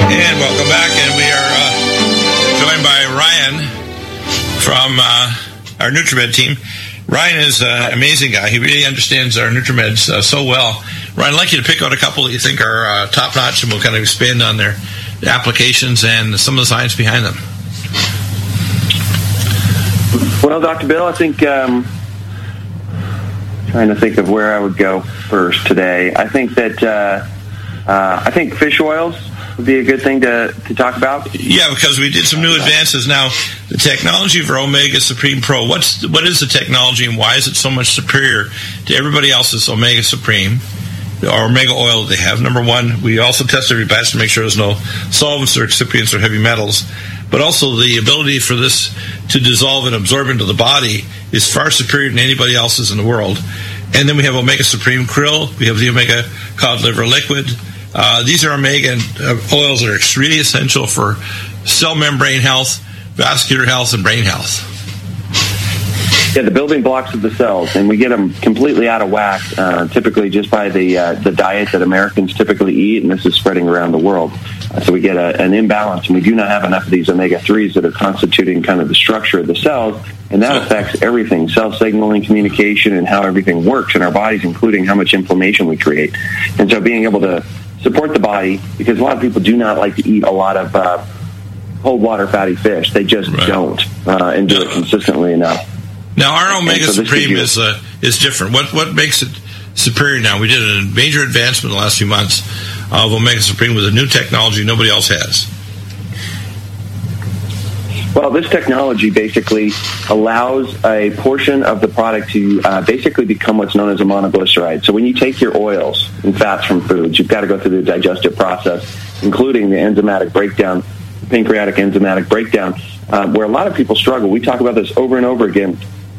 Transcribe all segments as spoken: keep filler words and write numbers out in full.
And welcome back, and we are uh, joined by Ryan from uh, our NutriMed team. Ryan is an amazing guy. He really understands our NutriMeds uh, so well. Ryan, I'd like you to pick out a couple that you think are uh, top-notch, and we'll kind of expand on their applications and some of the science behind them. Well, Doctor Bill, I think, um, trying to think of where I would go first today. I think that, uh, uh, I think fish oils would be a good thing to, to talk about. Yeah, because we did some new advances. Now, the technology for Omega Supreme Pro, what's what is the technology and why is it so much superior to everybody else's Omega Supreme or Omega oil that they have? Number one, we also test every batch to make sure there's no solvents or excipients or heavy metals. But also the ability for this to dissolve and absorb into the body is far superior than anybody else's in the world. And then we have Omega Supreme Krill. We have the Omega Cod Liver Liquid. Uh, these are omega oils that are extremely essential for cell membrane health, vascular health, and brain health. Yeah, the building blocks of the cells, and we get them completely out of whack, uh, typically just by the uh, the diet that Americans typically eat, and this is spreading around the world. Uh, so we get a, an imbalance, and we do not have enough of these omega threes that are constituting kind of the structure of the cells, and that affects everything, cell signaling, communication, and how everything works in our bodies, including how much inflammation we create. And so being able to support the body, because a lot of people do not like to eat a lot of uh, cold water fatty fish. They just right. don't, uh, and do it consistently enough. Now, our Omega so Supreme is uh, is different. What what makes it superior now? We did a major advancement in the last few months of Omega Supreme with a new technology nobody else has. Well, this technology basically allows a portion of the product to uh, basically become what's known as a monoglyceride. So when you take your oils and fats from foods, you've got to go through the digestive process, including the enzymatic breakdown, pancreatic enzymatic breakdown, uh, where a lot of people struggle. We talk about this over and over again,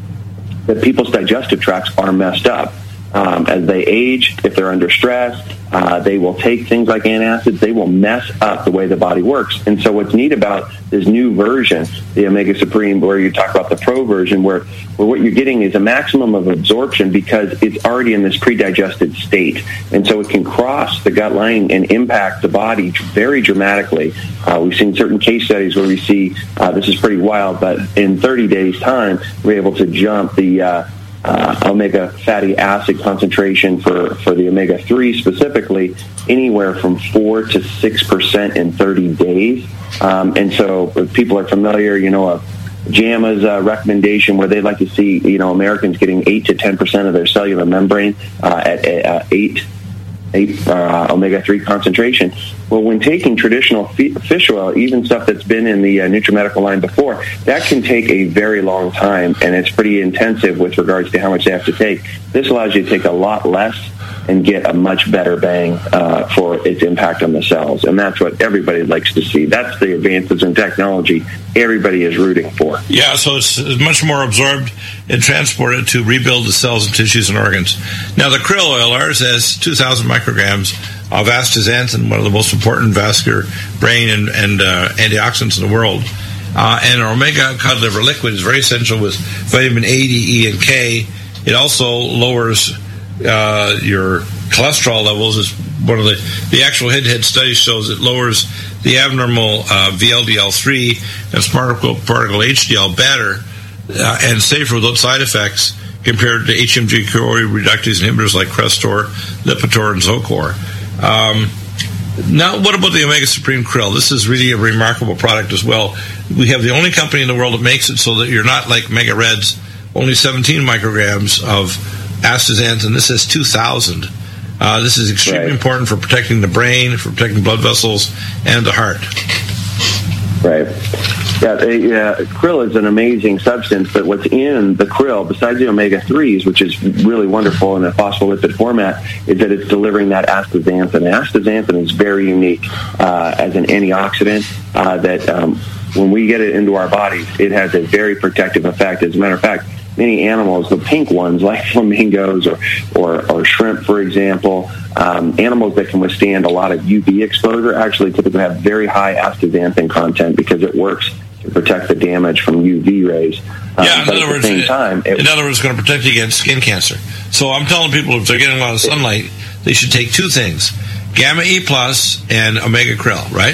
that people's digestive tracts are messed up. Um, as they age, if they're under stress, uh, they will take things like antacids. They will mess up the way the body works. And so what's neat about this new version, the Omega Supreme, where you talk about the Pro version, where, where what you're getting is a maximum of absorption because it's already in this pre-digested state. And so it can cross the gut lining and impact the body very dramatically. Uh, we've seen certain case studies where we see, uh, this is pretty wild, but in thirty days' time, we're able to jump the uh, Uh, omega fatty acid concentration for, for the omega three specifically anywhere from four to six percent in thirty days. Um, and so if people are familiar, you know, a JAMA's uh, recommendation where they'd like to see, you know, Americans getting eight to ten percent of their cellular membrane uh, at uh, eight eight uh, omega three concentration. Well, when taking traditional fish oil, even stuff that's been in the uh, NutriMedical line before, that can take a very long time, and it's pretty intensive with regards to how much they have to take. This allows you to take a lot less and get a much better bang uh, for its impact on the cells, and that's what everybody likes to see. That's the advances in technology everybody is rooting for. Yeah, so it's much more absorbed and transported to rebuild the cells and tissues and organs. Now, the krill oil, ours has two thousand micrograms of astaxanthin, one of the most important vascular brain and, and uh, antioxidants in the world. Uh, and our Omega Cod Liver Liquid is very essential with vitamin A, D, E, and K. It also lowers uh, your cholesterol levels. Is one of the the actual head-to-head study shows it lowers the abnormal uh, V L D L three and smart particle H D L better uh, and safer without side effects compared to H M G CoA reductase inhibitors like Crestor, Lipitor, and Zocor. Um, now, what about the Omega Supreme Krill? This is really a remarkable product as well. We have the only company in the world that makes it so that you're not like Mega Reds, only seventeen micrograms of astaxanthin. This is two thousand. Uh, this is extremely right. important for protecting the brain, for protecting blood vessels, and the heart. Right. Yeah, they, uh, krill is an amazing substance, but what's in the krill, besides the omega threes, which is really wonderful in a phospholipid format, is that it's delivering that astaxanthin. Astaxanthin is very unique uh, as an antioxidant uh, that um, when we get it into our bodies, it has a very protective effect. As a matter of fact, many animals, the pink ones like flamingos or, or, or shrimp, for example, um, animals that can withstand a lot of U V exposure actually typically have very high astaxanthin content because it works to protect the damage from U V rays. Um, yeah, in but other at words, the same time, it, in other words, it's going to protect you against skin cancer. So I'm telling people if they're getting a lot of sunlight, they should take two things, Gamma E Plus and Omega Krill, right?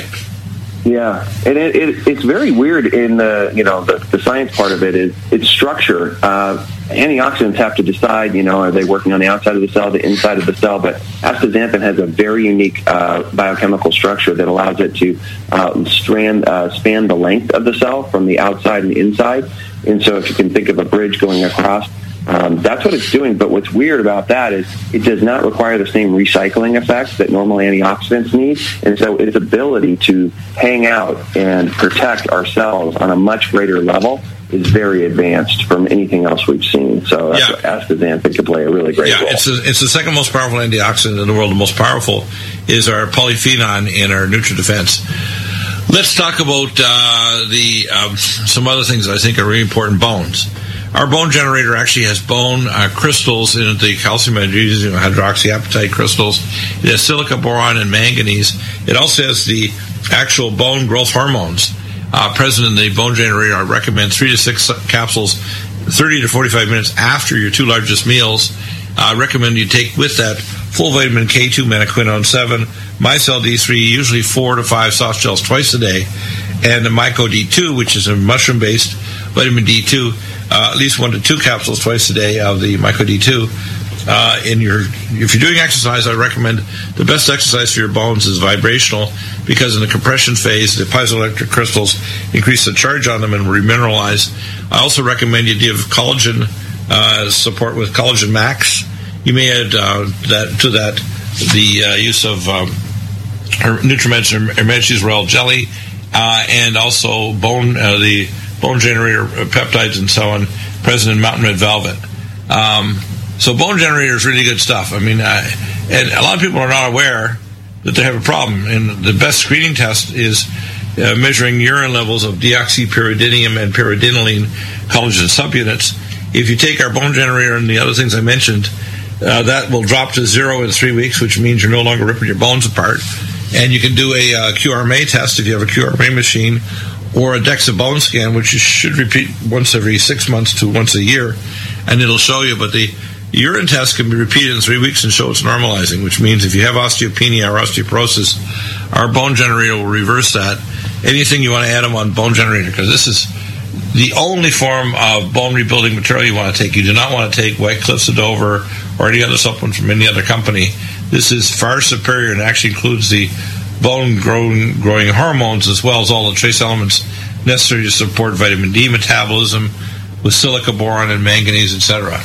Yeah, and it, it, it's very weird in the, you know, the, the science part of it is its structure. Uh, antioxidants have to decide, you know, are they working on the outside of the cell, the inside of the cell, but astaxanthin has a very unique uh, biochemical structure that allows it to uh, strand, uh, span the length of the cell from the outside and inside. And so if you can think of a bridge going across, Um, that's what it's doing, but what's weird about that is it does not require the same recycling effects that normal antioxidants need, and so its ability to hang out and protect our cells on a much greater level is very advanced from anything else we've seen. So yeah. astaxanthin can play a really great yeah, role. It's, a, it's the second most powerful antioxidant in the world. The most powerful is our polyphenol in our NutriDefense. Let's talk about uh, the um, some other things that I think are really important. Bones. Our bone generator actually has bone uh, crystals in it, the calcium magnesium hydroxyapatite crystals. It has silica, boron, and manganese. It also has the actual bone growth hormones uh, present in the bone generator. I recommend three to six capsules, thirty to forty-five minutes after your two largest meals. I recommend you take with that full vitamin K two, metaquinone seven, Mycel D three, usually four to five soft gels twice a day, and the Myco D two, which is a mushroom-based vitamin D two, uh, at least one to two capsules twice a day of the Myco D two. Uh, in your, if you're doing exercise, I recommend the best exercise for your bones is vibrational, because in the compression phase, the piezoelectric crystals increase the charge on them and remineralize. I also recommend you give collagen uh, support with Collagen Max. You may add uh, that to that the uh, use of um, Nutrimed's Hermetis Royal Jelly, uh, and also bone uh, the bone generator peptides and so on present in Mountain Red Velvet. Um, so bone generator is really good stuff. I mean, uh, and a lot of people are not aware that they have a problem. And the best screening test is uh, measuring urine levels of deoxypyridinium and pyridinoline collagen subunits. If you take our bone generator and the other things I mentioned, uh, that will drop to zero in three weeks, which means you're no longer ripping your bones apart. And you can do a uh, Q R M A test if you have a Q R M A machine, or a DEXA bone scan, which you should repeat once every six months to once a year, and it'll show you. But the urine test can be repeated in three weeks and show it's normalizing, which means if you have osteopenia or osteoporosis, our bone generator will reverse that. Anything you want to add them on bone generator, because this is the only form of bone rebuilding material you want to take. You do not want to take White Cliffs of Dover or any other supplement from any other company. This is far superior and actually includes the bone growing, growing hormones as well as all the trace elements necessary to support vitamin D metabolism with silica, boron, and manganese, et cetera.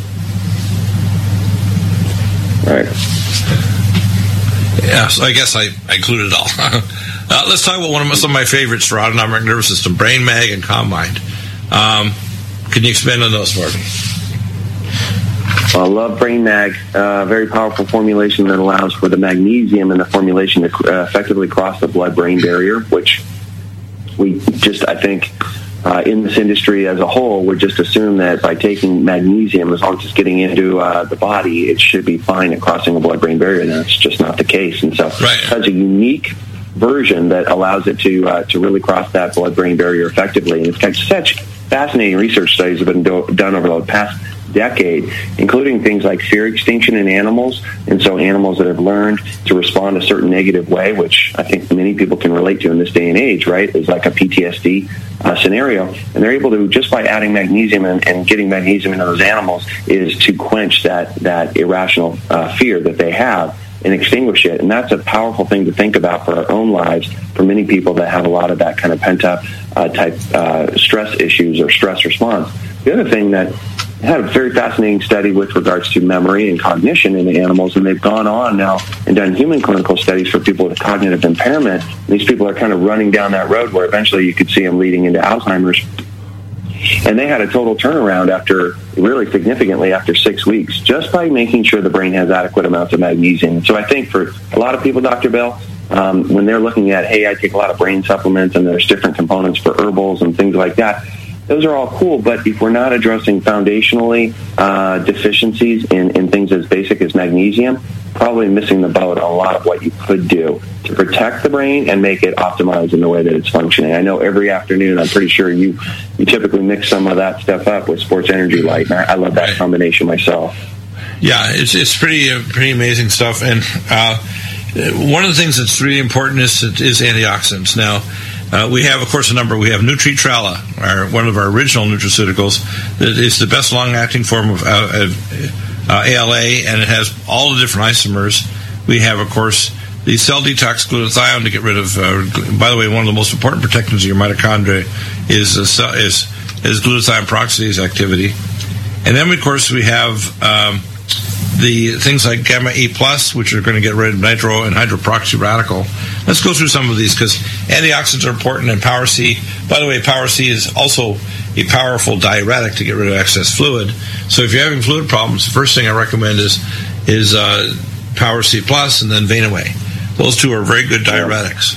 Right. Yeah, so I guess I, I included it all. uh, let's talk about one of my, some of my favorites for autonomic nervous system, Brain Mag and Calm Mind. Um, can you expand on those for me? Well, I love Brain Mag, uh, very powerful formulation that allows for the magnesium in the formulation to uh, effectively cross the blood-brain barrier, which we just, I think, uh, in this industry as a whole, we just assume that by taking magnesium, as long as it's getting into uh, the body, it should be fine at crossing the blood-brain barrier, and that's just not the case. And so right. It has a unique version that allows it to uh, to really cross that blood-brain barrier effectively. And it's got such fascinating research studies that have been do- done over the past decade, including things like fear extinction in animals, and so animals that have learned to respond a certain negative way, which I think many people can relate to in this day and age, right, is like a P T S D uh, scenario, and they're able to, just by adding magnesium and, and getting magnesium into those animals, is to quench that, that irrational uh, fear that they have and extinguish it. And that's a powerful thing to think about for our own lives, for many people that have a lot of that kind of pent-up uh, type uh, stress issues or stress response. The other thing that had a very fascinating study with regards to memory and cognition in the animals, and they've gone on now and done human clinical studies for people with cognitive impairment. These people are kind of running down that road where eventually you could see them leading into Alzheimer's. And they had a total turnaround after, really significantly after six weeks, just by making sure the brain has adequate amounts of magnesium. So I think for a lot of people, Doctor Bill, um, when they're looking at, hey, I take a lot of brain supplements and there's different components for herbals and things like that, those are all cool, but if we're not addressing foundationally uh, deficiencies in, in things as basic as magnesium, probably missing the boat on a lot of what you could do to protect the brain and make it optimized in the way that it's functioning. I know every afternoon, I'm pretty sure you, you typically mix some of that stuff up with Sports Energy Light, and I, I love that combination myself. Yeah, it's it's pretty uh, pretty amazing stuff. And uh, one of the things that's really important is is antioxidants. Now, uh, we have, of course, a number. We have Nutritrala, our, one of our original nutraceuticals, that is the best long-acting form of uh, uh, A L A, and it has all the different isomers. We have, of course, the cell detox glutathione to get rid of. Uh, by the way, one of the most important protectants of your mitochondria is uh, cell, is is glutathione peroxidase activity. And then, of course, we have um, the things like gamma E plus, which are going to get rid of nitro and hydroperoxy radical. Let's go through some of these, because antioxidants are important. And Power C, by the way, Power C is also a powerful diuretic to get rid of excess fluid. So if you're having fluid problems, the first thing I recommend is is uh, Power C plus, and then Vein-Away. Those two are very good diuretics.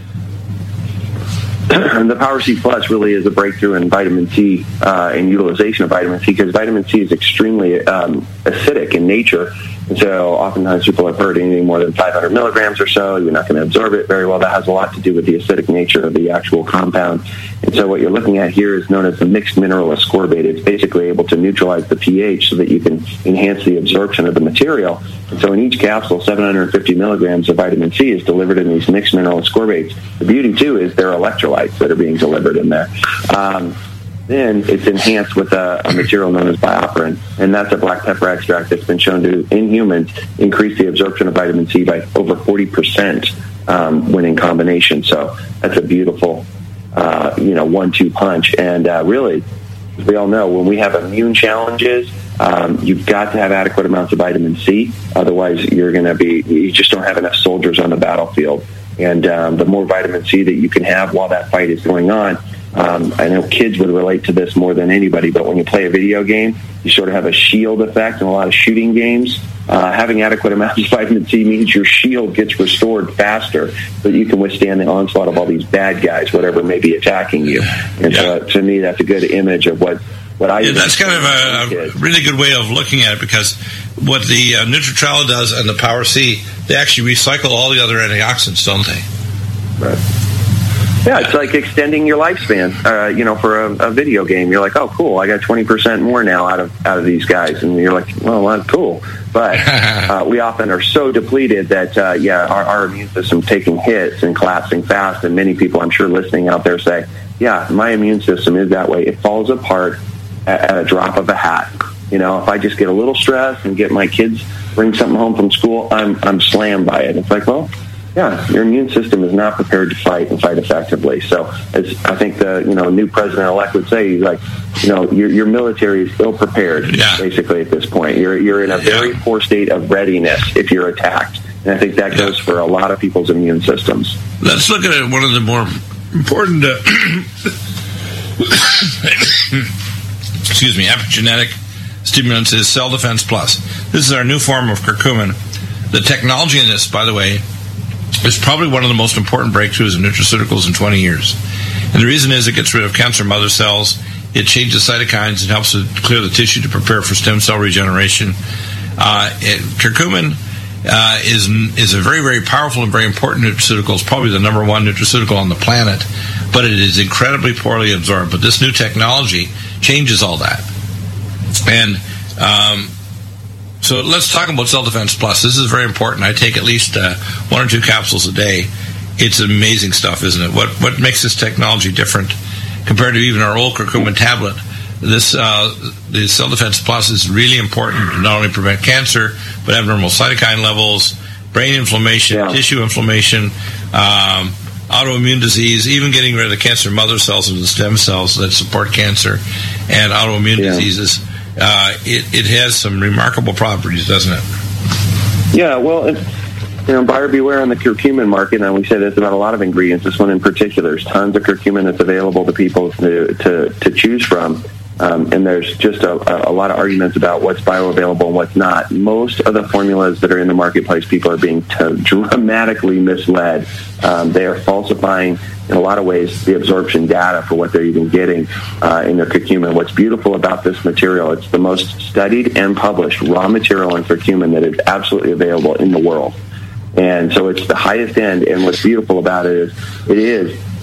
The Power C Plus really is a breakthrough in vitamin C uh, and utilization of vitamin C, because vitamin C is extremely um, acidic in nature. And so oftentimes people have heard anything more than five hundred milligrams or so, you're not going to absorb it very well. That has a lot to do with the acidic nature of the actual compound. And so what you're looking at here is known as the mixed mineral ascorbate. It's basically able to neutralize the pH so that you can enhance the absorption of the material. And so in each capsule, seven hundred fifty milligrams of vitamin C is delivered in these mixed mineral ascorbates. The beauty, too, is there are electrolytes that are being delivered in there. Um, Then it's enhanced with a, a material known as bioperin, and that's a black pepper extract that's been shown to, in humans, increase the absorption of vitamin C by over forty percent um, when in combination. So that's a beautiful, uh, you know, one two punch. And uh, really, as we all know, when we have immune challenges, um, you've got to have adequate amounts of vitamin C. Otherwise, you're going to be, you just don't have enough soldiers on the battlefield. And um, the more vitamin C that you can have while that fight is going on, Um, I know kids would relate to this more than anybody, but when you play a video game, you sort of have a shield effect in a lot of shooting games. Uh, having adequate amounts of vitamin C means your shield gets restored faster, so that you can withstand the onslaught of all these bad guys, whatever may be attacking you. And yeah. so, to me, that's a good image of what, what I... Yeah, that's kind of a, a really good way of looking at it, because what the uh, Nutritrala does and the Power C, they actually recycle all the other antioxidants, don't they? Right. Yeah, it's like extending your lifespan. Uh, you know, for a, a video game, you're like, "Oh, cool! I got twenty percent more now out of out of these guys," and you're like, "Well, that's cool." But uh, we often are so depleted that, uh, yeah, our, our immune system's taking hits and collapsing fast. And many people, I'm sure, listening out there say, "Yeah, my immune system is that way. It falls apart at, at a drop of a hat." You know, if I just get a little stressed and get my kids bring something home from school, I'm I'm slammed by it. It's like, well. Yeah, your immune system is not prepared to fight and fight effectively. So, as I think the you know new president-elect would say, he's like, you know, your your military is ill prepared. Yeah. Basically, at this point, you're you're in a very yeah. poor state of readiness if you're attacked, and I think that yeah. goes for a lot of people's immune systems. Let's look at one of the more important, uh, excuse me, epigenetic stimulants is Cell Defense Plus. This is our new form of curcumin. The technology in this, by the way, is probably one of the most important breakthroughs in nutraceuticals in twenty years. And the reason is it gets rid of cancer mother cells, it changes cytokines, and helps to clear the tissue to prepare for stem cell regeneration. Uh, it, curcumin uh, is is a very, very powerful and very important nutraceutical. It's probably the number one nutraceutical on the planet, but it is incredibly poorly absorbed. But this new technology changes all that. And um, so let's talk about Cell Defense Plus. This is very important. I take at least uh, one or two capsules a day. It's amazing stuff, isn't it? What what makes this technology different compared to even our old curcumin tablet? This uh, the Cell Defense Plus is really important to not only prevent cancer, but abnormal cytokine levels, brain inflammation, yeah. tissue inflammation, um, autoimmune disease, even getting rid of the cancer mother cells and the stem cells that support cancer and autoimmune yeah. diseases. Uh, it, it has some remarkable properties, doesn't it? Yeah, well, it's, you know, buyer beware on the curcumin market, and we say this about a lot of ingredients. This one in particular, there's tons of curcumin that's available to people to to, to choose from, um, and there's just a, a lot of arguments about what's bioavailable and what's not. Most of the formulas that are in the marketplace, people are being t- dramatically misled. Um, they are falsifying, in a lot of ways, the absorption data for what they're even getting uh, in their curcumin. What's beautiful about this material, it's the most studied and published raw material in curcumin that is absolutely available in the world. And so it's the highest end, and what's beautiful about it is it is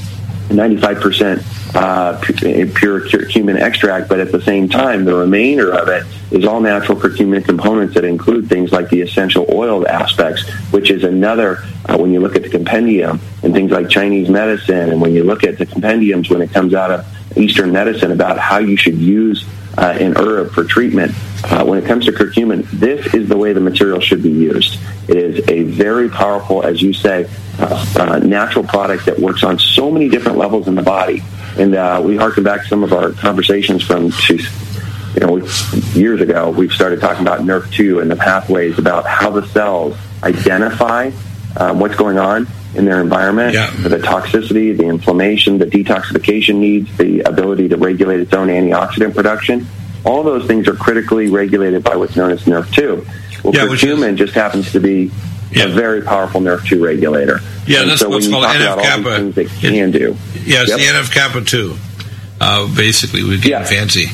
ninety-five percent uh, pure curcumin extract, but at the same time, the remainder of it is all natural curcumin components that include things like the essential oil aspects, which is another, uh, when you look at the compendium and things like Chinese medicine, and when you look at the compendiums when it comes out of Eastern medicine about how you should use uh, an herb for treatment, uh, when it comes to curcumin, this is the way the material should be used. It is a very powerful, as you say, uh, uh, natural product that works on so many different levels in the body. And uh, we harken back to some of our conversations from, you know, years ago. We've started talking about N E R V two and the pathways about how the cells identify um, what's going on in their environment, yeah. the toxicity, the inflammation, the detoxification needs, the ability to regulate its own antioxidant production. All those things are critically regulated by what's known as N E R V two. Well, yeah, curcumin just happens to be yeah. a very powerful N E R V two regulator. Yeah, and that's so what's when you called talk N F about all kappa. these things they can do. Yeah, it's yep. the N F kappa two. Uh, basically, we're getting yeah. fancy.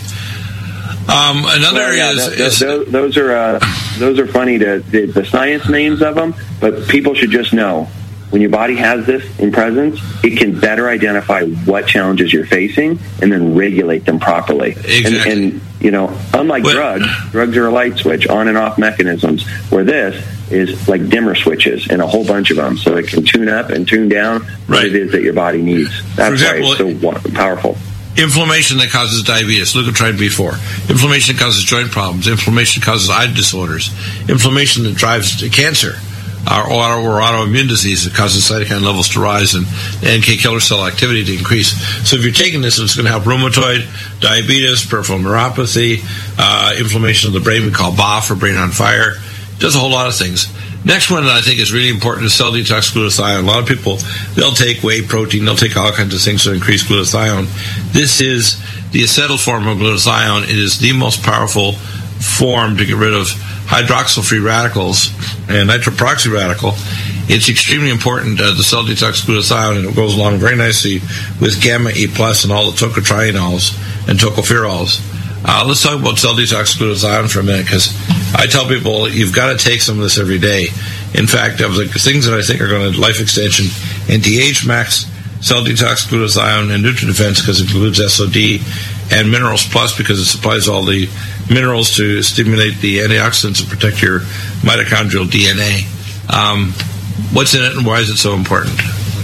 Um, another well, yeah, is, that, is those, those are uh, those are funny to the, the science names of them, but people should just know when your body has this in presence, it can better identify what challenges you're facing and then regulate them properly. Exactly. And, and you know, unlike but, drugs, drugs are a light switch, on and off mechanisms, where this is like dimmer switches and a whole bunch of them, so it can tune up and tune down what right. it is that your body needs. That's example, why it's so powerful. Inflammation that causes diabetes, leukotriene B four. Inflammation that causes joint problems. Inflammation that causes eye disorders. Inflammation that drives cancer. Or, auto, or autoimmune disease that causes cytokine levels to rise and N K killer cell activity to increase. So if you're taking this, it's going to help rheumatoid, diabetes, peripheral neuropathy, uh, inflammation of the brain, we call B A F, or brain on fire. It does a whole lot of things. Next one that I think is really important is cell detox glutathione. A lot of people, they'll take whey protein, they'll take all kinds of things to increase glutathione. This is the acetyl form of glutathione. It is the most powerful form to get rid of hydroxyl free radicals and nitroproxy radical. It's extremely important, uh, the cell detox glutathione, and it goes along very nicely with gamma E plus and all the tocotrienols and tocopherols. Uh, let's talk about cell detox glutathione for a minute, because I tell people you've got to take some of this every day. In fact, of the things that I think are going to life extension, anti-age max, cell detox glutathione, and NutriDefense, because it includes S O D, and Minerals Plus, because it supplies all the minerals to stimulate the antioxidants and protect your mitochondrial D N A. Um, what's in it, and why is it so important?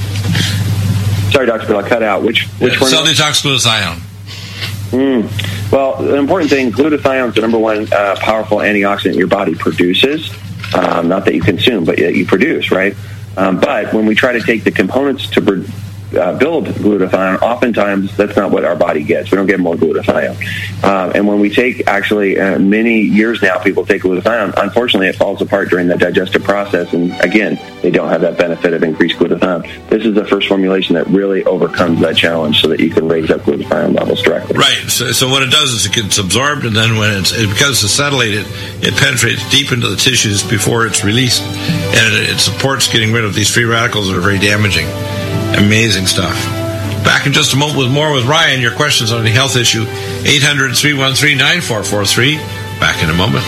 Sorry, Doctor Bill, I cut out. Which which yeah, one? Cell detox glutathione. Mm. Well, the important thing, glutathione is the number one uh, powerful antioxidant your body produces. Um, not that you consume, but you produce, right? Um, but when we try to take the components to produce Uh, build glutathione, oftentimes that's not what our body gets. We don't get more glutathione. Um, and when we take, actually, uh, many years now, people take glutathione, unfortunately it falls apart during the digestive process, and again, they don't have that benefit of increased glutathione. This is the first formulation that really overcomes that challenge so that you can raise up glutathione levels directly. Right. So, so what it does is it gets absorbed, and then when it's, it, because it's acetylated, it penetrates deep into the tissues before it's released, and it, it supports getting rid of these free radicals that are very damaging. Amazing stuff. Back in just a moment with more with Ryan. Your questions on any health issue, eight hundred, three one three, nine four four three. Back in a moment.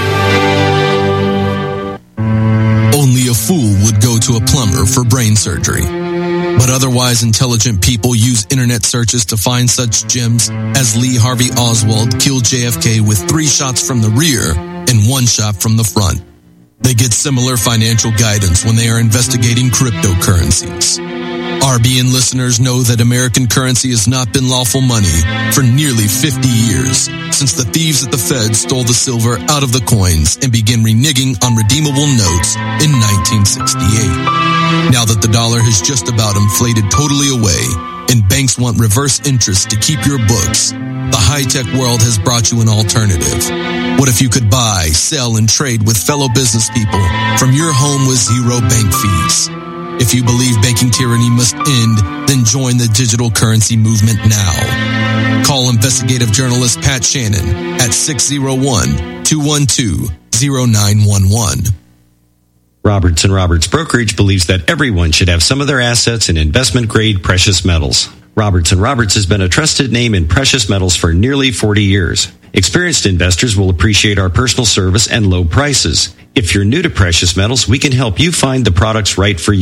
Only a fool would go to a plumber for brain surgery. But otherwise intelligent people use internet searches to find such gems as Lee Harvey Oswald killed J F K with three shots from the rear and one shot from the front. They get similar financial guidance when they are investigating cryptocurrencies. R B N listeners know that American currency has not been lawful money for nearly fifty years, since the thieves at the Fed stole the silver out of the coins and began reneging on redeemable notes in nineteen sixty-eight. Now that the dollar has just about inflated totally away and banks want reverse interest to keep your books, the high-tech world has brought you an alternative. What if you could buy, sell, and trade with fellow business people from your home with zero bank fees? If you believe banking tyranny must end, then join the digital currency movement now. Call investigative journalist Pat Shannon at six oh one, two one two, oh nine one one. Roberts and Roberts Brokerage believes that everyone should have some of their assets in investment-grade precious metals. Roberts and Roberts has been a trusted name in precious metals for nearly forty years. Experienced investors will appreciate our personal service and low prices. If you're new to precious metals, we can help you find the products right for you.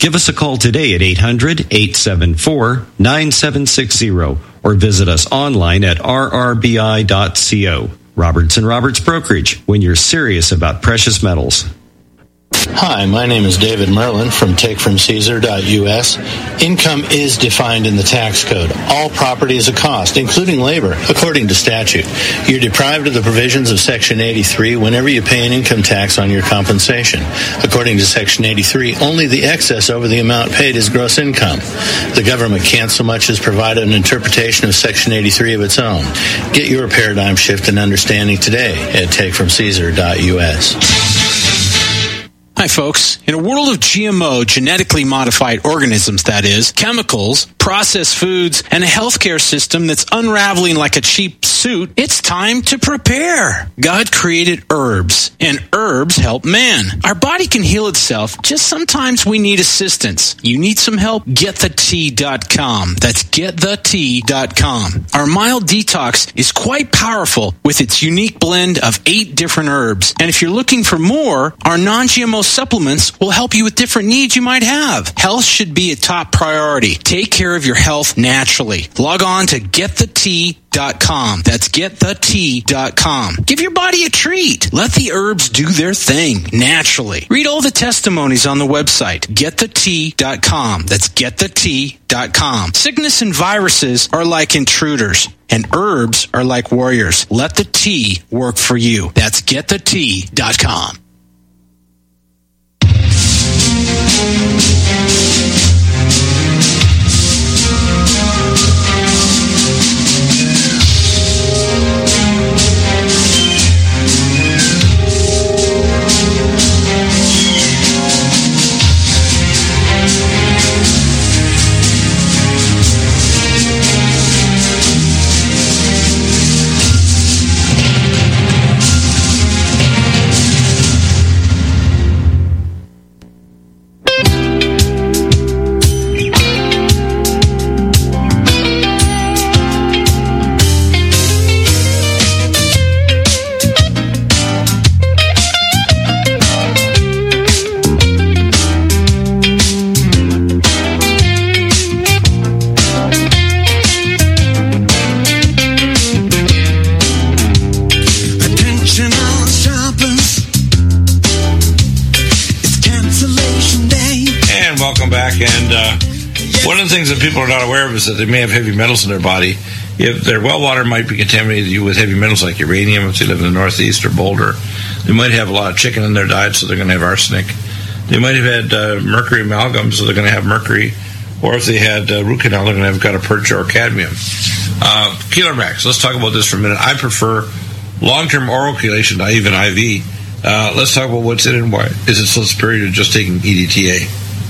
Give us a call today at eight hundred, eight seven four, nine seven six zero or visit us online at r r b i dot co. Roberts and Roberts Brokerage, when you're serious about precious metals. Hi, my name is David Merlin from take from caesar dot u s. Income is defined in the tax code. All property is a cost, including labor, according to statute. You're deprived of the provisions of Section eighty-three whenever you pay an income tax on your compensation. According to Section eighty-three, only the excess over the amount paid is gross income. The government can't so much as provide an interpretation of Section eighty-three of its own. Get your paradigm shift and understanding today at take from caesar dot u s. Hi, folks. In a world of G M O, genetically modified organisms, that is, chemicals, processed foods, and a healthcare system that's unraveling like a cheap suit, it's time to prepare. God created herbs, and herbs help man. Our body can heal itself, just sometimes we need assistance. You need some help? get the tea dot com. That's get the tea dot com. Our mild detox is quite powerful with its unique blend of eight different herbs. And if you're looking for more, our non-G M O supplements will help you with different needs you might have. Health should be a top priority. Take care of your health naturally. Log on to get the tea dot com. That's get the tea dot com. Give your body a treat. Let the herbs do their thing naturally. Read all the testimonies on the website, get the tea dot com. That's get the tea dot com. Sickness and viruses are like intruders, and herbs are like warriors. Let the tea work for you. That's get the tea dot com. One of the things that people are not aware of is that they may have heavy metals in their body. If their well water might be contaminated with heavy metals like uranium if they live in the Northeast or Boulder. They might have a lot of chicken in their diet, so they're going to have arsenic. They might have had uh, mercury amalgam, so they're going to have mercury. Or if they had uh, root canal, they're going to have got a purge or cadmium. Uh, Keeler Max, let's talk about this for a minute. I prefer long-term oral chelation to even I V. Uh, let's talk about what's in it and why is it so superior to just taking E D T A.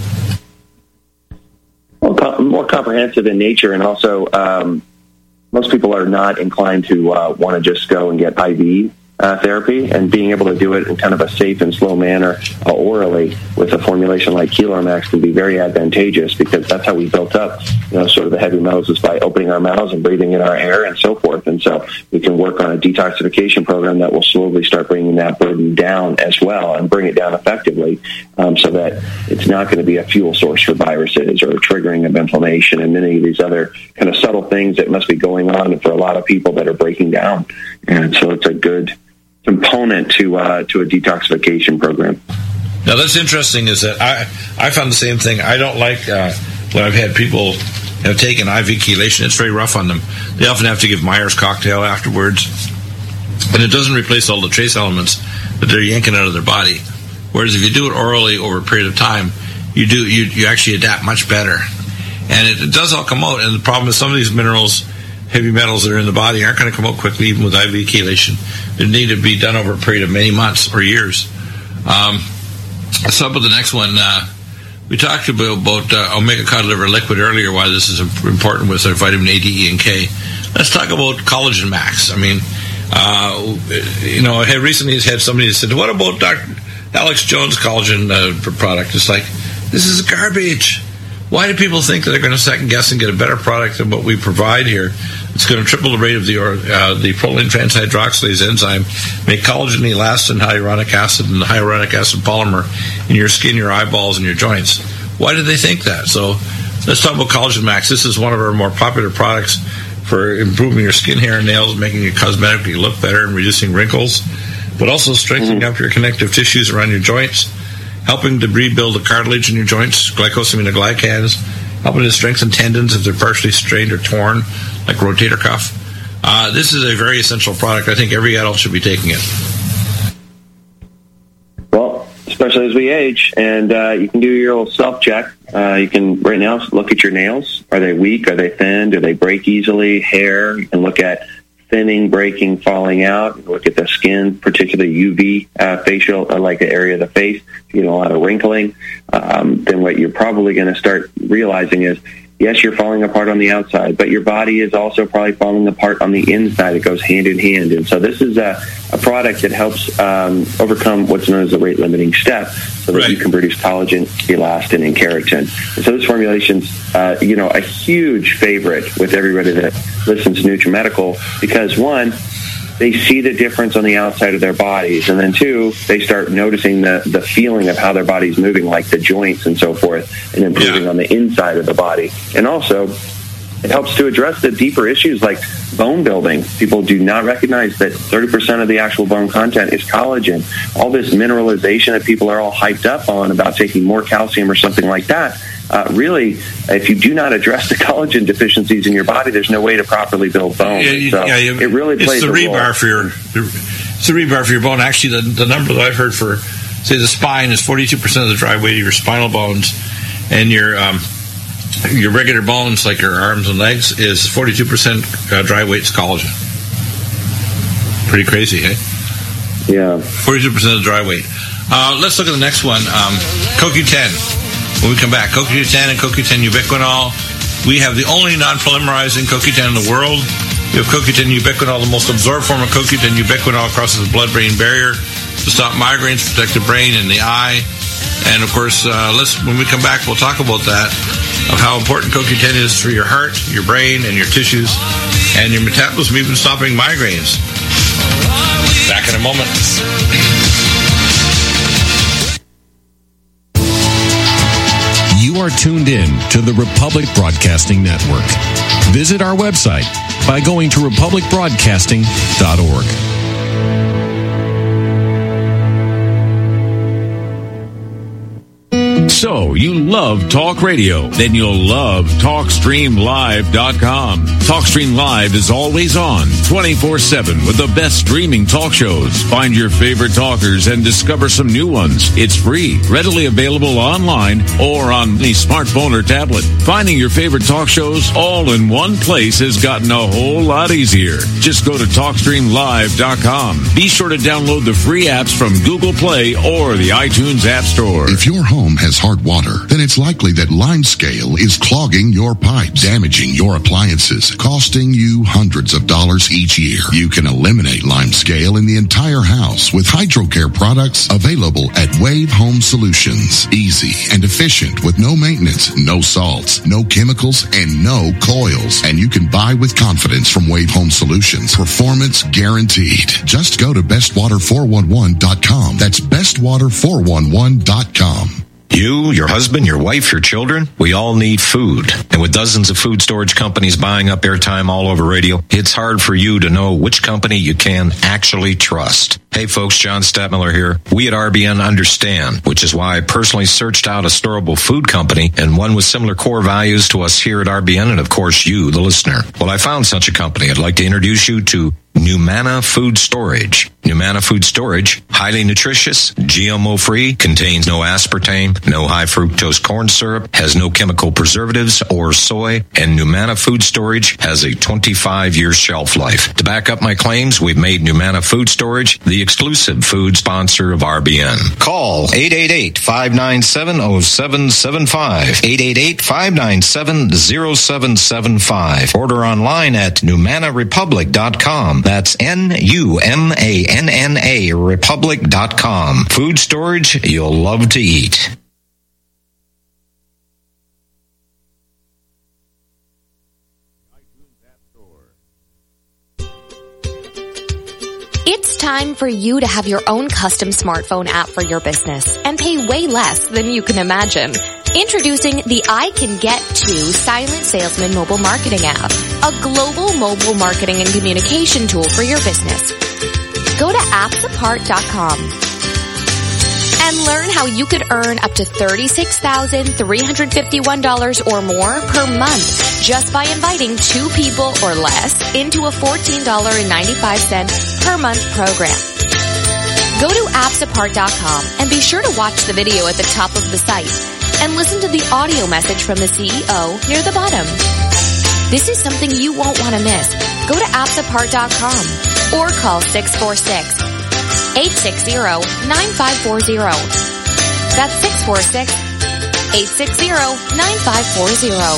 More comprehensive in nature, and also um, most people are not inclined to uh, want to just go and get I V uh, therapy, and being able to do it in kind of a safe and slow manner uh, orally with a formulation like Keeler Max can be very advantageous, because that's how we built up, you know, sort of the heavy metals, is by opening our mouths and breathing in our air and so forth. And so we can work on a detoxification program that will slowly start bringing that burden down as well, and bring it down effectively, um, so that it's not going to be a fuel source for viruses or triggering of inflammation and many of these other kind of subtle things that must be going on for a lot of people that are breaking down. And so it's a good component to uh, to a detoxification program. Now, that's interesting, is that I I found the same thing. I don't like uh, when I've had people have taken I V chelation. It's very rough on them. They often have to give Myers cocktail afterwards, and it doesn't replace all the trace elements that they're yanking out of their body. Whereas if you do it orally over a period of time, you do you, you actually adapt much better. And it, it does all come out. And the problem is some of these minerals, heavy metals that are in the body, aren't going to come out quickly, even with I V chelation. They need to be done over a period of many months or years. Um, let's talk about the next one. Uh, we talked about, about uh, omega cod liver liquid earlier, why this is important with our vitamin A, D, E, and K. Let's talk about Collagen Max. I mean, uh, you know, I had recently had somebody that said, what about Doctor Alex Jones' collagen uh, product? It's like, this is garbage. Why do people think that they're going to second guess and get a better product than what we provide here? It's going to triple the rate of the uh, the proline transhydroxylase enzyme, make collagen, elastin, hyaluronic acid, and the hyaluronic acid polymer in your skin, your eyeballs, and your joints. Why did they think that? So let's talk about Collagen Max. This is one of our more popular products for improving your skin, hair, and nails, making you cosmetically look better and reducing wrinkles, but also strengthening mm-hmm. up your connective tissues around your joints, helping to rebuild the cartilage in your joints, glycosaminoglycans, helping to strengthen tendons if they're partially strained or torn, like rotator cuff. Uh, this is a very essential product. I think every adult should be taking it. Well, especially as we age, and uh, you can do your little self-check. Uh, you can, right now, look at your nails. Are they weak? Are they thin? Do they break easily? Hair. You can look at thinning, breaking, falling out. Look at the skin, particularly U V uh, facial, uh, like an area of the face. You know, a lot of wrinkling. Um, then what you're probably going to start realizing is, yes, you're falling apart on the outside, but your body is also probably falling apart on the inside. It goes hand in hand. And so this is a, a product that helps um, overcome what's known as the rate-limiting step so that right. you can produce collagen, elastin, and keratin. And so this formulation's, uh, you know, a huge favorite with everybody that listens to NutriMedical because, one, they see the difference on the outside of their bodies. And then two, they start noticing the, the feeling of how their body's moving, like the joints and so forth, and improving yeah. on the inside of the body. And also, it helps to address the deeper issues like bone building. People do not recognize that thirty percent of the actual bone content is collagen. All this mineralization that people are all hyped up on about taking more calcium or something like that, Uh, really, if you do not address the collagen deficiencies in your body, there's no way to properly build bone. Yeah, you, so yeah, you, it really it's plays the a rebar role. for your. It's the rebar for your bone. Actually, the, the number that I've heard for, say, the spine is forty-two percent of the dry weight of your spinal bones, and your um, your regular bones, like your arms and legs, is forty-two percent uh, dry weight is collagen. Pretty crazy, eh? Yeah. forty-two percent of the dry weight. Uh, let's look at the next one. Um, C O Q ten. When we come back, C O Q ten and C O Q ten ubiquinol. We have the only non-polymerizing C O Q ten in the world. We have C O Q ten ubiquinol, the most absorbed form of C O Q ten ubiquinol, crosses the blood-brain barrier to stop migraines, protect the brain and the eye. And, of course, uh, let's when we come back, we'll talk about that, of how important C O Q ten is for your heart, your brain, and your tissues, and your metabolism, even stopping migraines. Back in a moment. You are tuned in to the Republic Broadcasting Network. Visit our website by going to republic broadcasting dot org. So, you love talk radio? Then you'll love talk stream live dot com. TalkStream Live is always on, twenty-four seven, with the best streaming talk shows. Find your favorite talkers and discover some new ones. It's free, readily available online or on the smartphone or tablet. Finding your favorite talk shows all in one place has gotten a whole lot easier. Just go to talk stream live dot com. Be sure to download the free apps from Google Play or the iTunes App Store. If your home has hard water, then it's likely that Limescale is clogging your pipes, damaging your appliances, costing you hundreds of dollars each year. You can eliminate Limescale in the entire house with HydroCare products available at Wave Home Solutions. Easy and efficient with no maintenance, no salts, no chemicals, and no coils. And you can buy with confidence from Wave Home Solutions. Performance guaranteed. Just go to best water four one one dot com. That's best water four one one dot com. You, your husband, your wife, your children, we all need food. And with dozens of food storage companies buying up airtime all over radio, it's hard for you to know which company you can actually trust. Hey folks, John Stadtmiller here. We at R B N understand, which is why I personally searched out a storable food company and one with similar core values to us here at R B N and of course you, the listener. Well, I found such a company. I'd like to introduce you to Numana Food Storage. Numana Food Storage, highly nutritious, G M O-free, contains no aspartame, no high fructose corn syrup, has no chemical preservatives or soy, and Numana Food Storage has a twenty-five year shelf life. To back up my claims, we've made Numana Food Storage the exclusive food sponsor of R B N. Call eight eight eight, five nine seven, zero seven seven five, eight eight eight, five nine seven, zero seven seven five. Order online at numana republic dot com. That's N U M A N N A republic dot com. Food storage you'll love to eat. It's time for you to have your own custom smartphone app for your business and pay way less than you can imagine. Introducing the I Can Get To Silent Salesman mobile marketing app, a global mobile marketing and communication tool for your business. Go to apps apart dot com and learn how you could earn up to thirty-six thousand three hundred fifty-one dollars or more per month just by inviting two people or less into a fourteen dollars and ninety-five cents per month program. Go to apps apart dot com and be sure to watch the video at the top of the site and listen to the audio message from the C E O near the bottom. This is something you won't want to miss. Go to apps apart dot com or call six four six, eight six zero, nine five four zero. That's six four six, eight six zero, nine five four zero.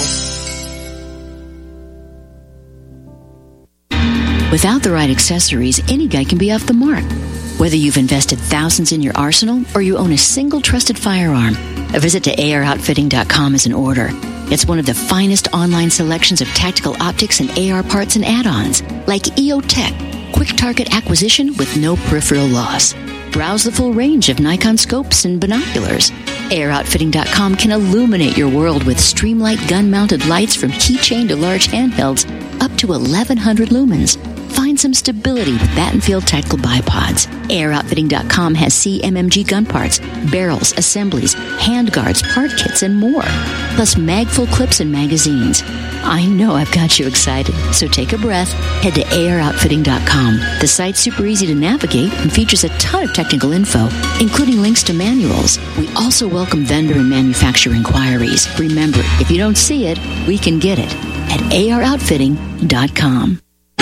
Without the right accessories, any guy can be off the mark. Whether you've invested thousands in your arsenal or you own a single trusted firearm, a visit to A R outfitting dot com is in order. It's one of the finest online selections of tactical optics and A R parts and add-ons, like E O Tech, quick target acquisition with no peripheral loss. Browse the full range of Nikon scopes and binoculars. A R outfitting dot com can illuminate your world with Streamlight gun-mounted lights from keychain to large handhelds up to eleven hundred lumens. Find some stability with Battenfield Tactical Bipods. A R outfitting dot com has C M M G gun parts, barrels, assemblies, handguards, part kits, and more. Plus mag-full clips and magazines. I know I've got you excited, so take a breath. Head to A R outfitting dot com. The site's super easy to navigate and features a ton of technical info, including links to manuals. We also welcome vendor and manufacturer inquiries. Remember, if you don't see it, we can get it at A R outfitting dot com.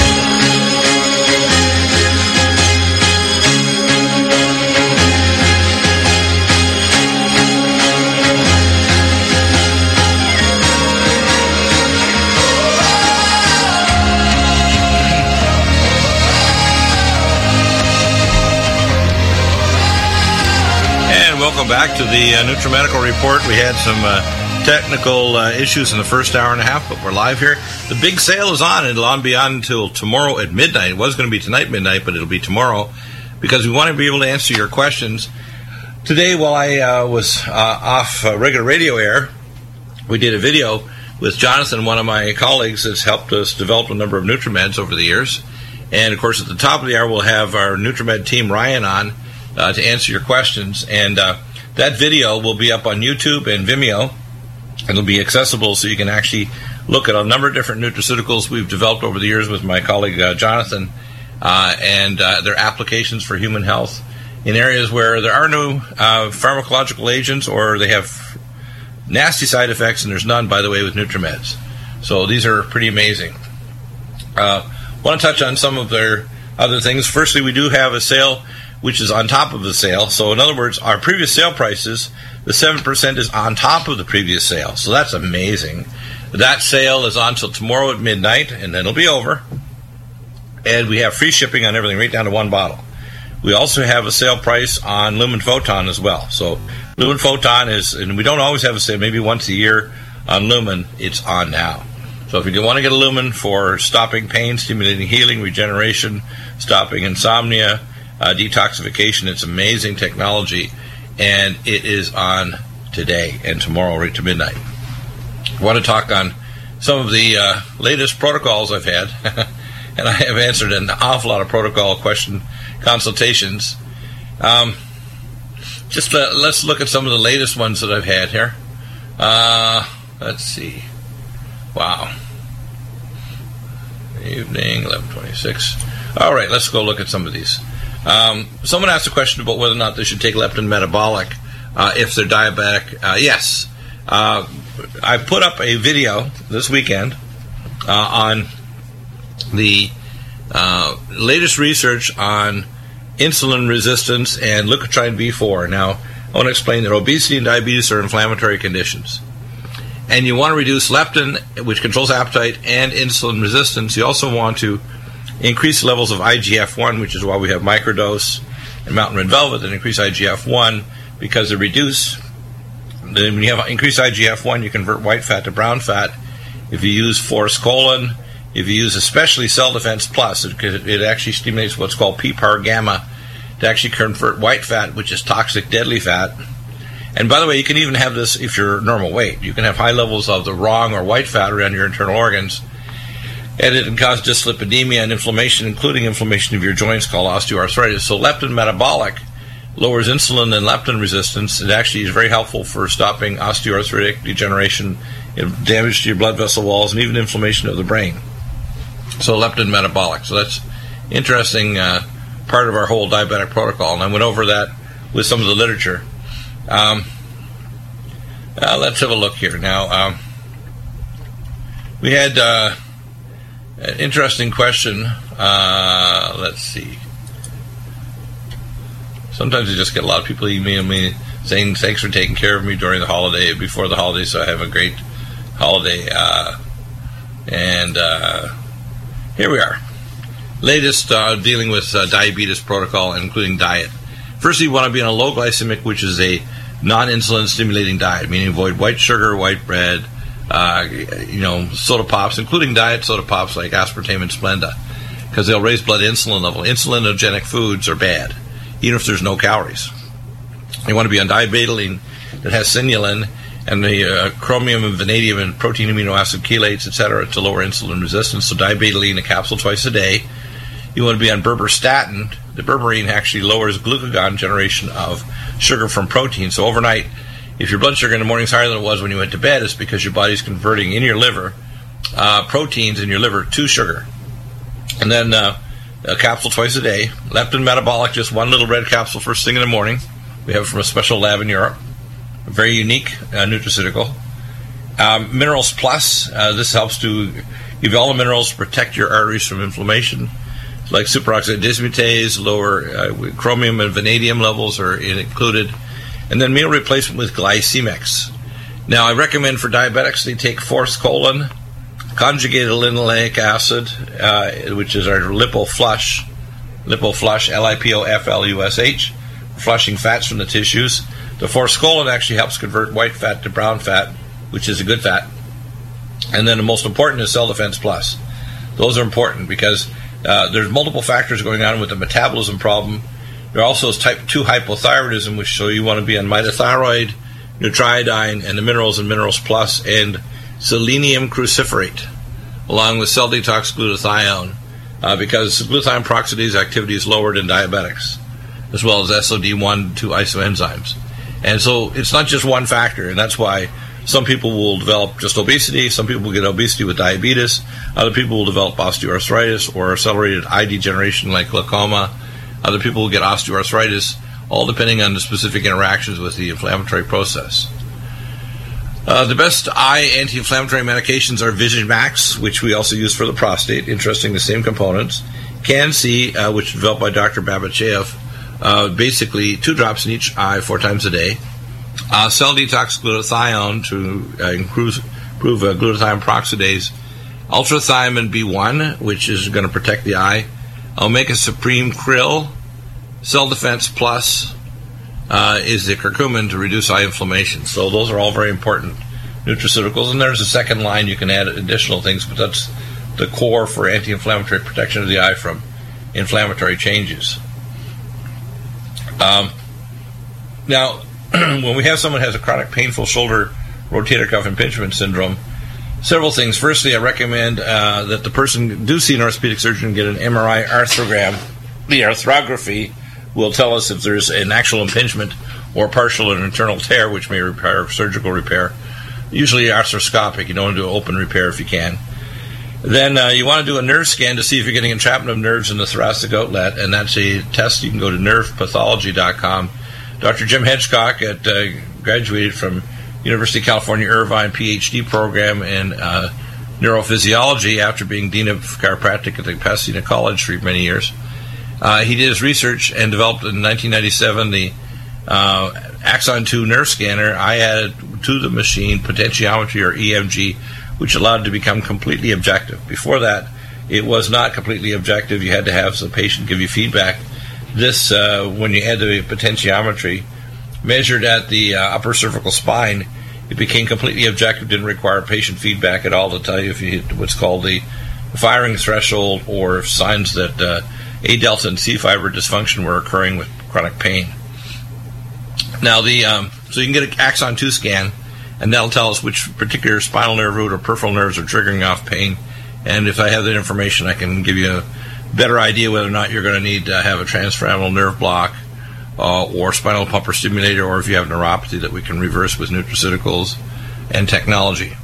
Welcome back to the uh, NutriMedical Report. We had some uh, technical uh, issues in the first hour and a half, but we're live here. The big sale is on. It'll on be on until tomorrow at midnight. It was going to be tonight midnight, but it'll be tomorrow because we want to be able to answer your questions. Today, while I uh, was uh, off uh, regular radio air, we did a video with Jonathan, one of my colleagues that's helped us develop a number of NutriMeds over the years. And, of course, at the top of the hour, we'll have our NutriMed team, Ryan, on Uh, to answer your questions, and uh, that video will be up on YouTube and Vimeo. It'll be accessible so you can actually look at a number of different nutraceuticals we've developed over the years with my colleague uh, Jonathan, uh, and uh, their applications for human health in areas where there are no uh, pharmacological agents or they have nasty side effects, and there's none, by the way, with NutriMeds. So these are pretty amazing. Uh, want to touch on some of their other things. Firstly, we do have a sale which is on top of the sale. So in other words, our previous sale prices, the seven percent is on top of the previous sale. So that's amazing. That sale is on till tomorrow at midnight, and then it'll be over. And we have free shipping on everything, right down to one bottle. We also have a sale price on Lumen Photon as well. So Lumen Photon is, and we don't always have a sale, maybe once a year on Lumen, it's on now. So if you want to get a Lumen for stopping pain, stimulating healing, regeneration, stopping insomnia, Uh, detoxification, it's amazing technology, and it is on today and tomorrow right to midnight. I want to talk on some of the uh, latest protocols I've had, and I have answered an awful lot of protocol question consultations. Um, just uh, let's look at some of the latest ones that I've had here. Uh, let's see. Wow. Evening, eleven twenty-six. All right, let's go look at some of these. Um, someone asked a question about whether or not they should take leptin metabolic uh, if they're diabetic. Uh, yes. Uh, I put up a video this weekend uh, on the uh, latest research on insulin resistance and leukotriene B four. Now, I want to explain that obesity and diabetes are inflammatory conditions. And you want to reduce leptin, which controls appetite, and insulin resistance. You also want to increase levels of I G F one, which is why we have microdose and Mountain Red Velvet that increase I G F one, because they reduce. Then when you have increased I G F one, you convert white fat to brown fat. If you use forskolin, if you use especially Cell Defense Plus, it, it actually stimulates what's called P P A R gamma to actually convert white fat, which is toxic, deadly fat. And by the way, you can even have this if you're normal weight. You can have high levels of the wrong or white fat around your internal organs, and it can cause dyslipidemia and inflammation, including inflammation of your joints called osteoarthritis. So leptin metabolic lowers insulin and leptin resistance. It actually is very helpful for stopping osteoarthritic degeneration, damage to your blood vessel walls, and even inflammation of the brain. So leptin metabolic. So that's interesting uh, part of our whole diabetic protocol, and I went over that with some of the literature. Um, uh, let's have a look here. Now, um, we had uh, an interesting question. Uh, let's see. Sometimes you just get a lot of people emailing me saying thanks for taking care of me during the holiday, before the holiday, so I have a great holiday. Uh, and uh, here we are. Latest uh, dealing with uh, diabetes protocol, including diet. First, you want to be on a low glycemic, which is a non-insulin stimulating diet, meaning avoid white sugar, white bread, uh, you know, soda pops, including diet soda pops like aspartame and Splenda, because they'll raise blood insulin level. Insulinogenic foods are bad, even if there's no calories. You want to be on diabetoline that has sinulin and the uh, chromium and vanadium and protein amino acid chelates, et cetera, to lower insulin resistance. So diabetoline, a capsule twice a day. You want to be on berberstatin. The berberine actually lowers glucagon generation of sugar from protein. So overnight, if your blood sugar in the morning is higher than it was when you went to bed, it's because your body's converting in your liver uh, proteins in your liver to sugar. And then uh, a capsule twice a day. Leptin metabolic, just one little red capsule first thing in the morning. We have it from a special lab in Europe. A very unique uh, nutraceutical. Um, Minerals Plus, uh, this helps to give you all the minerals to protect your arteries from inflammation, like superoxide dismutase, lower uh, chromium and vanadium levels are included, and then meal replacement with Glycemex. Now, I recommend for diabetics they take Forskolin, conjugated linoleic acid, uh, which is our LipoFlush, LipoFlush, L I P O F L U S H, flushing fats from the tissues. The Forskolin actually helps convert white fat to brown fat, which is a good fat. And then the most important is Cell Defense Plus. Those are important because uh, there's multiple factors going on with the metabolism problem. There also is type two hypothyroidism, which so you want to be on mitothyroid, nutriodine, and the minerals and Minerals Plus, and selenium cruciferate, along with cell detox glutathione, uh, because glutathione peroxidase activity is lowered in diabetics, as well as S O D one, two isoenzymes. And so it's not just one factor, and that's why some people will develop just obesity, some people will get obesity with diabetes, other people will develop osteoarthritis or accelerated eye degeneration like glaucoma, other people will get osteoarthritis, all depending on the specific interactions with the inflammatory process. Uh, the best eye anti-inflammatory medications are Vision Max, which we also use for the prostate, interesting, the same components. Can-C, uh, which was developed by Doctor Babachev, uh, basically two drops in each eye four times a day. Uh, cell detox glutathione to uh, improve, improve uh, glutathione peroxidase. Ultrathiamine B one, which is going to protect the eye. Omega Supreme Krill. Cell Defense Plus uh, is the curcumin to reduce eye inflammation. So those are all very important nutraceuticals. And there's a second line you can add additional things, but that's the core for anti-inflammatory protection of the eye from inflammatory changes. Um, now, when we have someone who has a chronic painful shoulder rotator cuff impingement syndrome, several things. Firstly, I recommend uh, that the person do see an orthopedic surgeon and get an M R I arthrogram. The arthrography will tell us if there's an actual impingement or partial and internal tear, which may require surgical repair. Usually arthroscopic. You don't want to do an open repair if you can. Then uh, you want to do a nerve scan to see if you're getting entrapment of nerves in the thoracic outlet, and that's a test. You can go to nerve pathology dot com. Doctor Jim Hedgecock at, uh, graduated from University of California, Irvine, P H D program in uh, neurophysiology after being Dean of Chiropractic at the Pasadena College for many years. Uh, he did his research and developed in nineteen ninety-seven the uh, Axon two nerve scanner. I added to the machine potentiometry or E M G, which allowed it to become completely objective. Before that, it was not completely objective. You had to have the patient give you feedback. This, uh, when you had the potentiometry measured at the uh, upper cervical spine, it became completely objective, didn't require patient feedback at all to tell you if you hit what's called the firing threshold or signs that uh, A delta and C fiber dysfunction were occurring with chronic pain. Now, the um, so you can get an Axon two scan, and that'll tell us which particular spinal nerve root or peripheral nerves are triggering off pain. And if I have that information, I can give you a better idea whether or not you're going to need to have a transforaminal nerve block uh, or spinal pumper stimulator, or if you have neuropathy that we can reverse with nutraceuticals and technology.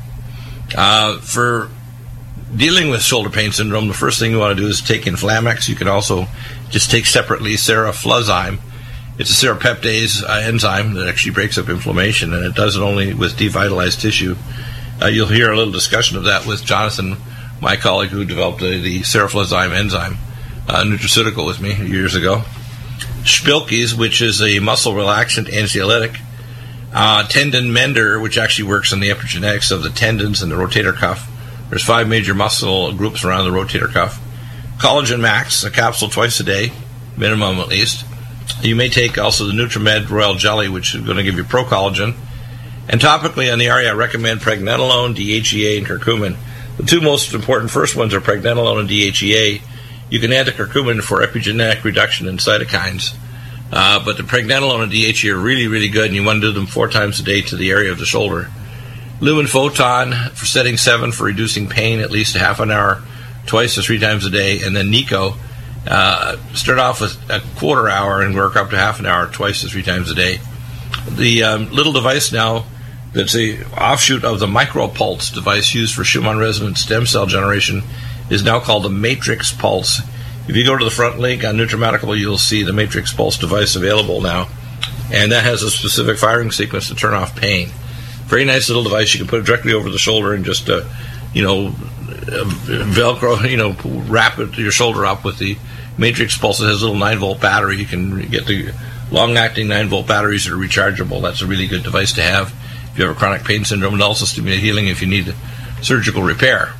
Uh, for dealing with shoulder pain syndrome, the first thing you want to do is take Inflamex. You can also just take separately seroflozyme. It's a serapeptase uh, enzyme that actually breaks up inflammation, and it does it only with devitalized tissue. Uh, you'll hear a little discussion of that with Jonathan, my colleague who developed the, the seroflozyme enzyme uh, nutraceutical with me years ago. Spilkes, which is a muscle relaxant anxiolytic. Uh, tendon mender, which actually works on the epigenetics of the tendons and the rotator cuff. There's five major muscle groups around the rotator cuff. Collagen Max, a capsule twice a day, minimum at least. You may take also the Nutramed Royal Jelly, which is going to give you pro-collagen. And topically on the area, I recommend pregnenolone, D H E A, and curcumin. The two most important first ones are pregnenolone and D H E A. You can add the curcumin for epigenetic reduction in cytokines. Uh, but the pregnenolone and D H E A are really, really good, and you want to do them four times a day to the area of the shoulder. Lumen Photon for setting seven for reducing pain at least a half an hour, twice to three times a day. And then Nico, uh, start off with a quarter hour and work up to half an hour, twice to three times a day. The um, little device now that's a offshoot of the MicroPulse device used for Schumann resonant stem cell generation is now called the Matrix Pulse. If you go to the front link on Nutramedical, you'll see the Matrix Pulse device available now, and that has a specific firing sequence to turn off pain. Very nice little device. You can put it directly over the shoulder and just, uh, you know, Velcro, you know, wrap it, your shoulder up with the Matrix Pulse. It has a little nine volt battery. You can get the long-acting nine volt batteries that are rechargeable. That's a really good device to have if you have a chronic pain syndrome, and also stimulate healing if you need surgical repair.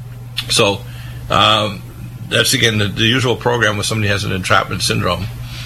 So um, that's, again, the, the usual program when somebody has an entrapment syndrome.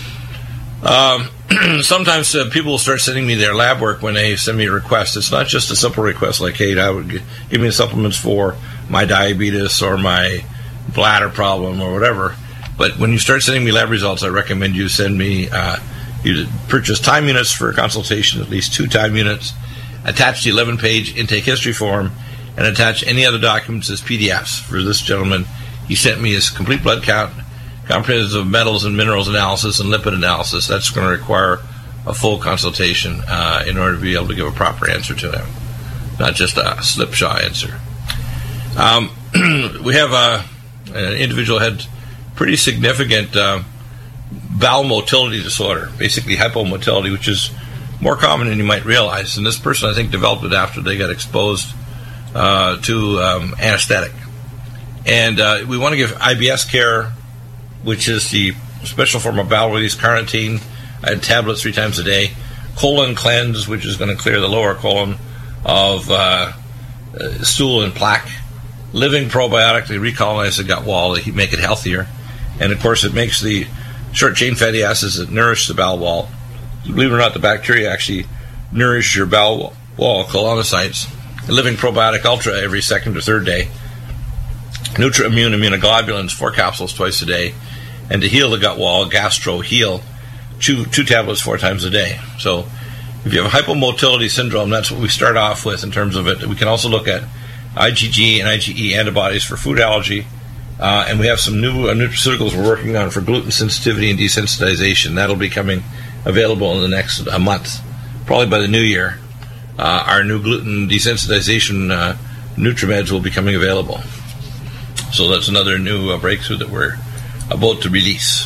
Um, sometimes uh, people will start sending me their lab work when they send me a request. It's not just a simple request like, hey, I would g- give me the supplements for my diabetes or my bladder problem or whatever. But when you start sending me lab results, I recommend you send me, uh, you purchase time units for a consultation, at least two time units, attach the eleven page intake history form, and attach any other documents as P D Fs. For this gentleman, he sent me his complete blood count, comprehensive metals and minerals analysis, and lipid analysis. That's going to require a full consultation uh, in order to be able to give a proper answer to him, not just a slipshod answer. Um, we have a, an individual had pretty significant uh, bowel motility disorder, basically hypomotility, which is more common than you might realize. And this person, I think, developed it after they got exposed uh, to um, anesthetic. And uh, we want to give I B S care, which is the special form of bowel release carnitine. I had tablets three times a day. Colon cleanse, which is going to clear the lower colon of uh, uh, stool and plaque. Living probiotic, they recolonize the gut wall, they make it healthier. And, of course, it makes the short-chain fatty acids that nourish the bowel wall. Believe it or not, the bacteria actually nourish your bowel wall, colonocytes. Living probiotic ultra every second or third day. NutraImmune immunoglobulins, four capsules twice a day. And to heal the gut wall, Gastro Heal, two, two tablets four times a day. So if you have hypomotility syndrome, that's what we start off with in terms of it. We can also look at I G G and I G E antibodies for food allergy. Uh, and we have some new uh, nutraceuticals we're working on for gluten sensitivity and desensitization. That'll be coming available in the next uh, month, probably by the new year. Uh, our new gluten desensitization uh, Nutrameds will be coming available. So that's another new uh, breakthrough that we're about to release.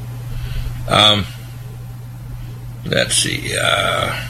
Um, let's see. Uh,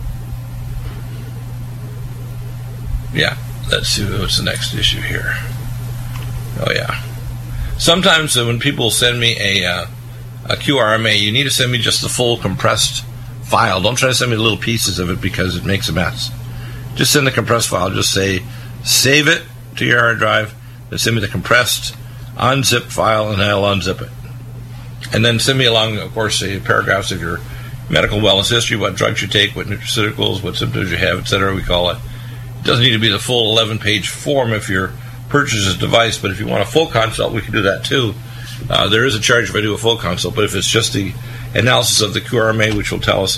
yeah, let's see what's the next issue here. Oh, yeah. Sometimes uh, when people send me a, uh, a Q R M A, you need to send me just the full compressed file. Don't try to send me little pieces of it because it makes a mess. Just send the compressed file. Just say, save it to your hard drive, then send me the compressed unzipped file, and I'll unzip it. And then send me along, of course, the paragraphs of your medical wellness history, what drugs you take, what nutraceuticals, what symptoms you have, et cetera, we call it. It doesn't need to be the full eleven-page form if you're purchase a device, but if you want a full consult, we can do that too. Uh, there is a charge if I do a full consult, but if it's just the analysis of the Q R M A, which will tell us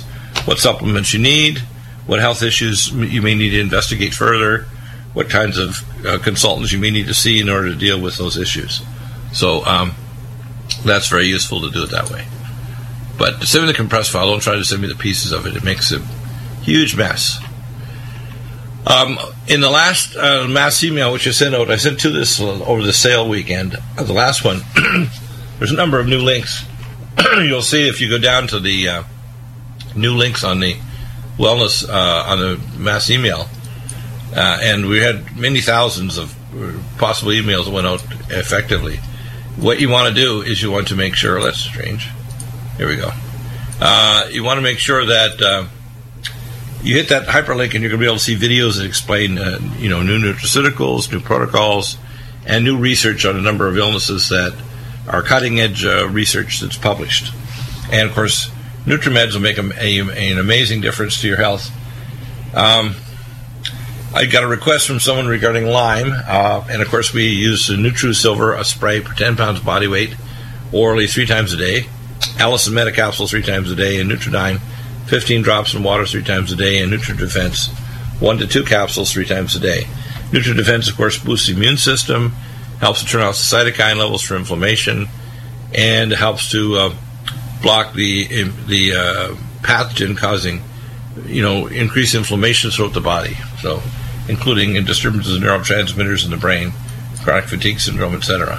what supplements you need, what health issues you may need to investigate further, what kinds of uh, consultants you may need to see in order to deal with those issues. So um, that's very useful to do it that way. But to send me the compressed file, don't try to send me the pieces of it. It makes a huge mess. Um, in the last uh, mass email which I sent out, I sent to this over the sale weekend, uh, the last one, there's a number of new links. You'll see if you go down to the uh, new links on the wellness, uh, on the mass email, uh, and we had many thousands of possible emails that went out effectively. What you want to do is you want to make sure, that's strange, here we go, uh, you want to make sure that uh, you hit that hyperlink and you're going to be able to see videos that explain uh, you know, new nutraceuticals, new protocols, and new research on a number of illnesses that are cutting-edge uh, research that's published. And, of course, NutriMeds will make a, a, an amazing difference to your health. Um, I got a request from someone regarding Lyme, uh, and, of course, we use NutriSilver, a spray per ten pounds body weight, orally three times a day, Allison Metacapsule three times a day, and Nutridyne, fifteen drops in water three times a day, and NutriDefense, one to two capsules three times a day. NutriDefense, of course, boosts the immune system, helps to turn off the cytokine levels for inflammation, and helps to uh, block the the uh, pathogen causing, you know, increased inflammation throughout the body. So, including in disturbances of neurotransmitters in the brain, chronic fatigue syndrome, et cetera.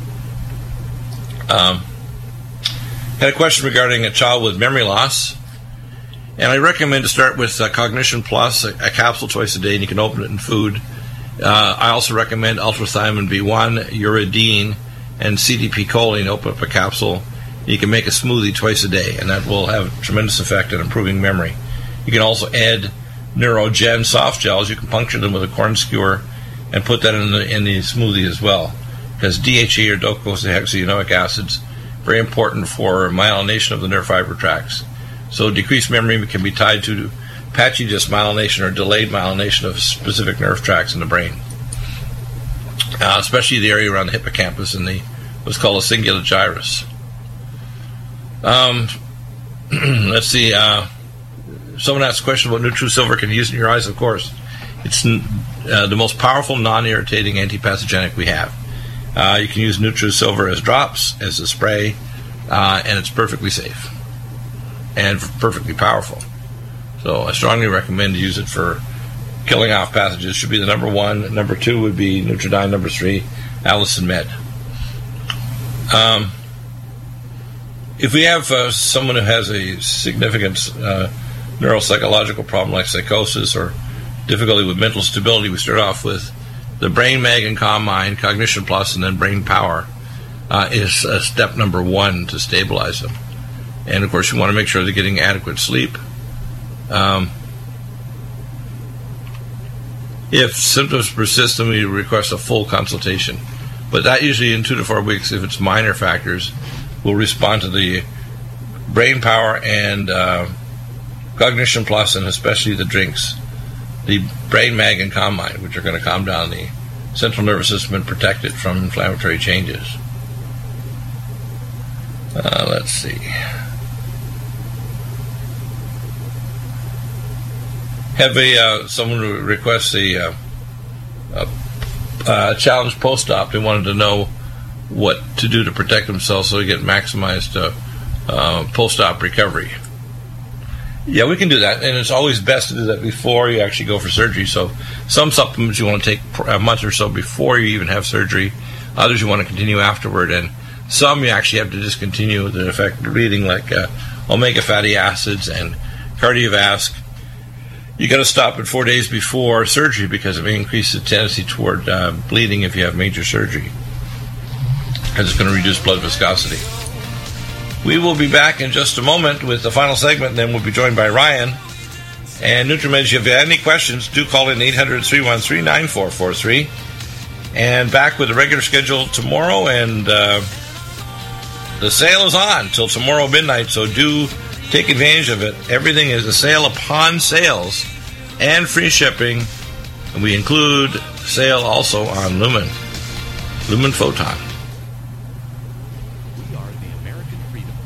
Um, had a question regarding a child with memory loss, and I recommend to start with uh, Cognition Plus, a, a capsule twice a day, and you can open it in food. Uh, I also recommend Ultrathiamine B one, Uridine, and C D P choline. Open up a capsule. You can make a smoothie twice a day, and that will have a tremendous effect on improving memory. You can also add Neurogen soft gels. You can puncture them with a corn skewer and put that in the in the smoothie as well, because D H E, or docosahexaenoic acids, very important for myelination of the nerve fiber tracts. So decreased memory can be tied to patchy demyelination or delayed myelination of specific nerve tracts in the brain, uh, especially the area around the hippocampus and the what's called a cingulate gyrus. Um, let's see. Uh, someone asked a question about NutriSilver. Can you use it in your eyes? Of course. It's uh, the most powerful non-irritating antipathogenic we have. Uh, you can use NutriSilver as drops, as a spray, uh, and it's perfectly safe and perfectly powerful. So I strongly recommend to use it for killing off pathogens. Should be the number one. Number two would be Nutridyne. Number three, Allison Med. Um, if we have uh, someone who has a significant uh, neuropsychological problem like psychosis or difficulty with mental stability, we start off with the Brain Mag and Calm Mind, Cognition Plus, and then Brain Power uh, is uh, step number one to stabilize them. And, of course, you want to make sure they're getting adequate sleep. Um, if symptoms persist, then we request a full consultation. But that usually in two to four weeks, if it's minor factors, we'll respond to the Brain Power and uh, Cognition Plus, and especially the drinks, the Brain Mag and Calm Mind, which are going to calm down the central nervous system and protect it from inflammatory changes. Uh, let's see. Have a uh, someone request a, uh, a, a challenge post-op. They wanted to know what to do to protect themselves so they get maximized uh, uh, post-op recovery. Yeah, we can do that, and it's always best to do that before you actually go for surgery. So some supplements you want to take a month or so before you even have surgery. Others you want to continue afterward, and some you actually have to discontinue that affect bleeding, like uh, omega fatty acids and Cardiovasc. You got to stop it four days before surgery because it may increase the tendency toward uh, bleeding if you have major surgery, because it's going to reduce blood viscosity. We will be back in just a moment with the final segment, and then we'll be joined by Ryan. And NutriMeds, if you have any questions, do call in eight hundred, three one three, nine four four three. And back with the regular schedule tomorrow, and uh, the sale is on till tomorrow midnight, so do take advantage of it. Everything is a sale upon sales and free shipping. And we include sale also on Lumen, Lumen Photon. We are the American Freedom Party.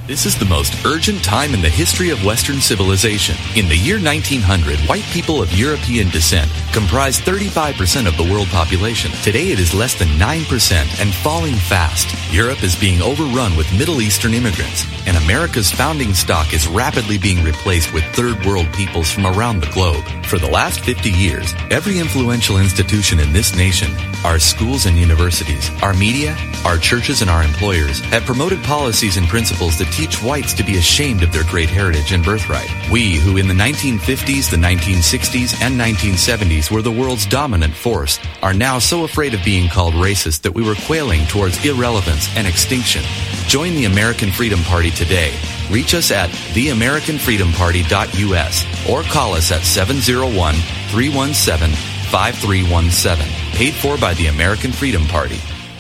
This is the most urgent time in the history of Western civilization. In the year nineteen hundred, white people of European descent comprised thirty-five percent of the world population. Today it is less than nine percent and falling fast. Europe is being overrun with Middle Eastern immigrants, and America's founding stock is rapidly being replaced with third world peoples from around the globe. For the last fifty years, every influential institution in this nation, our schools and universities, our media, our churches and our employers, have promoted policies and principles that teach whites to be ashamed of their great heritage and birthright. We, who in the nineteen fifties, the nineteen sixties, and nineteen seventies were the world's dominant force, are now so afraid of being called racist that we were quailing towards irrelevance and extinction. Join the American Freedom Party today. Reach us at the american freedom party dot u s or call us at seven oh one, three one seven, five three one seven. Paid for by the American Freedom Party.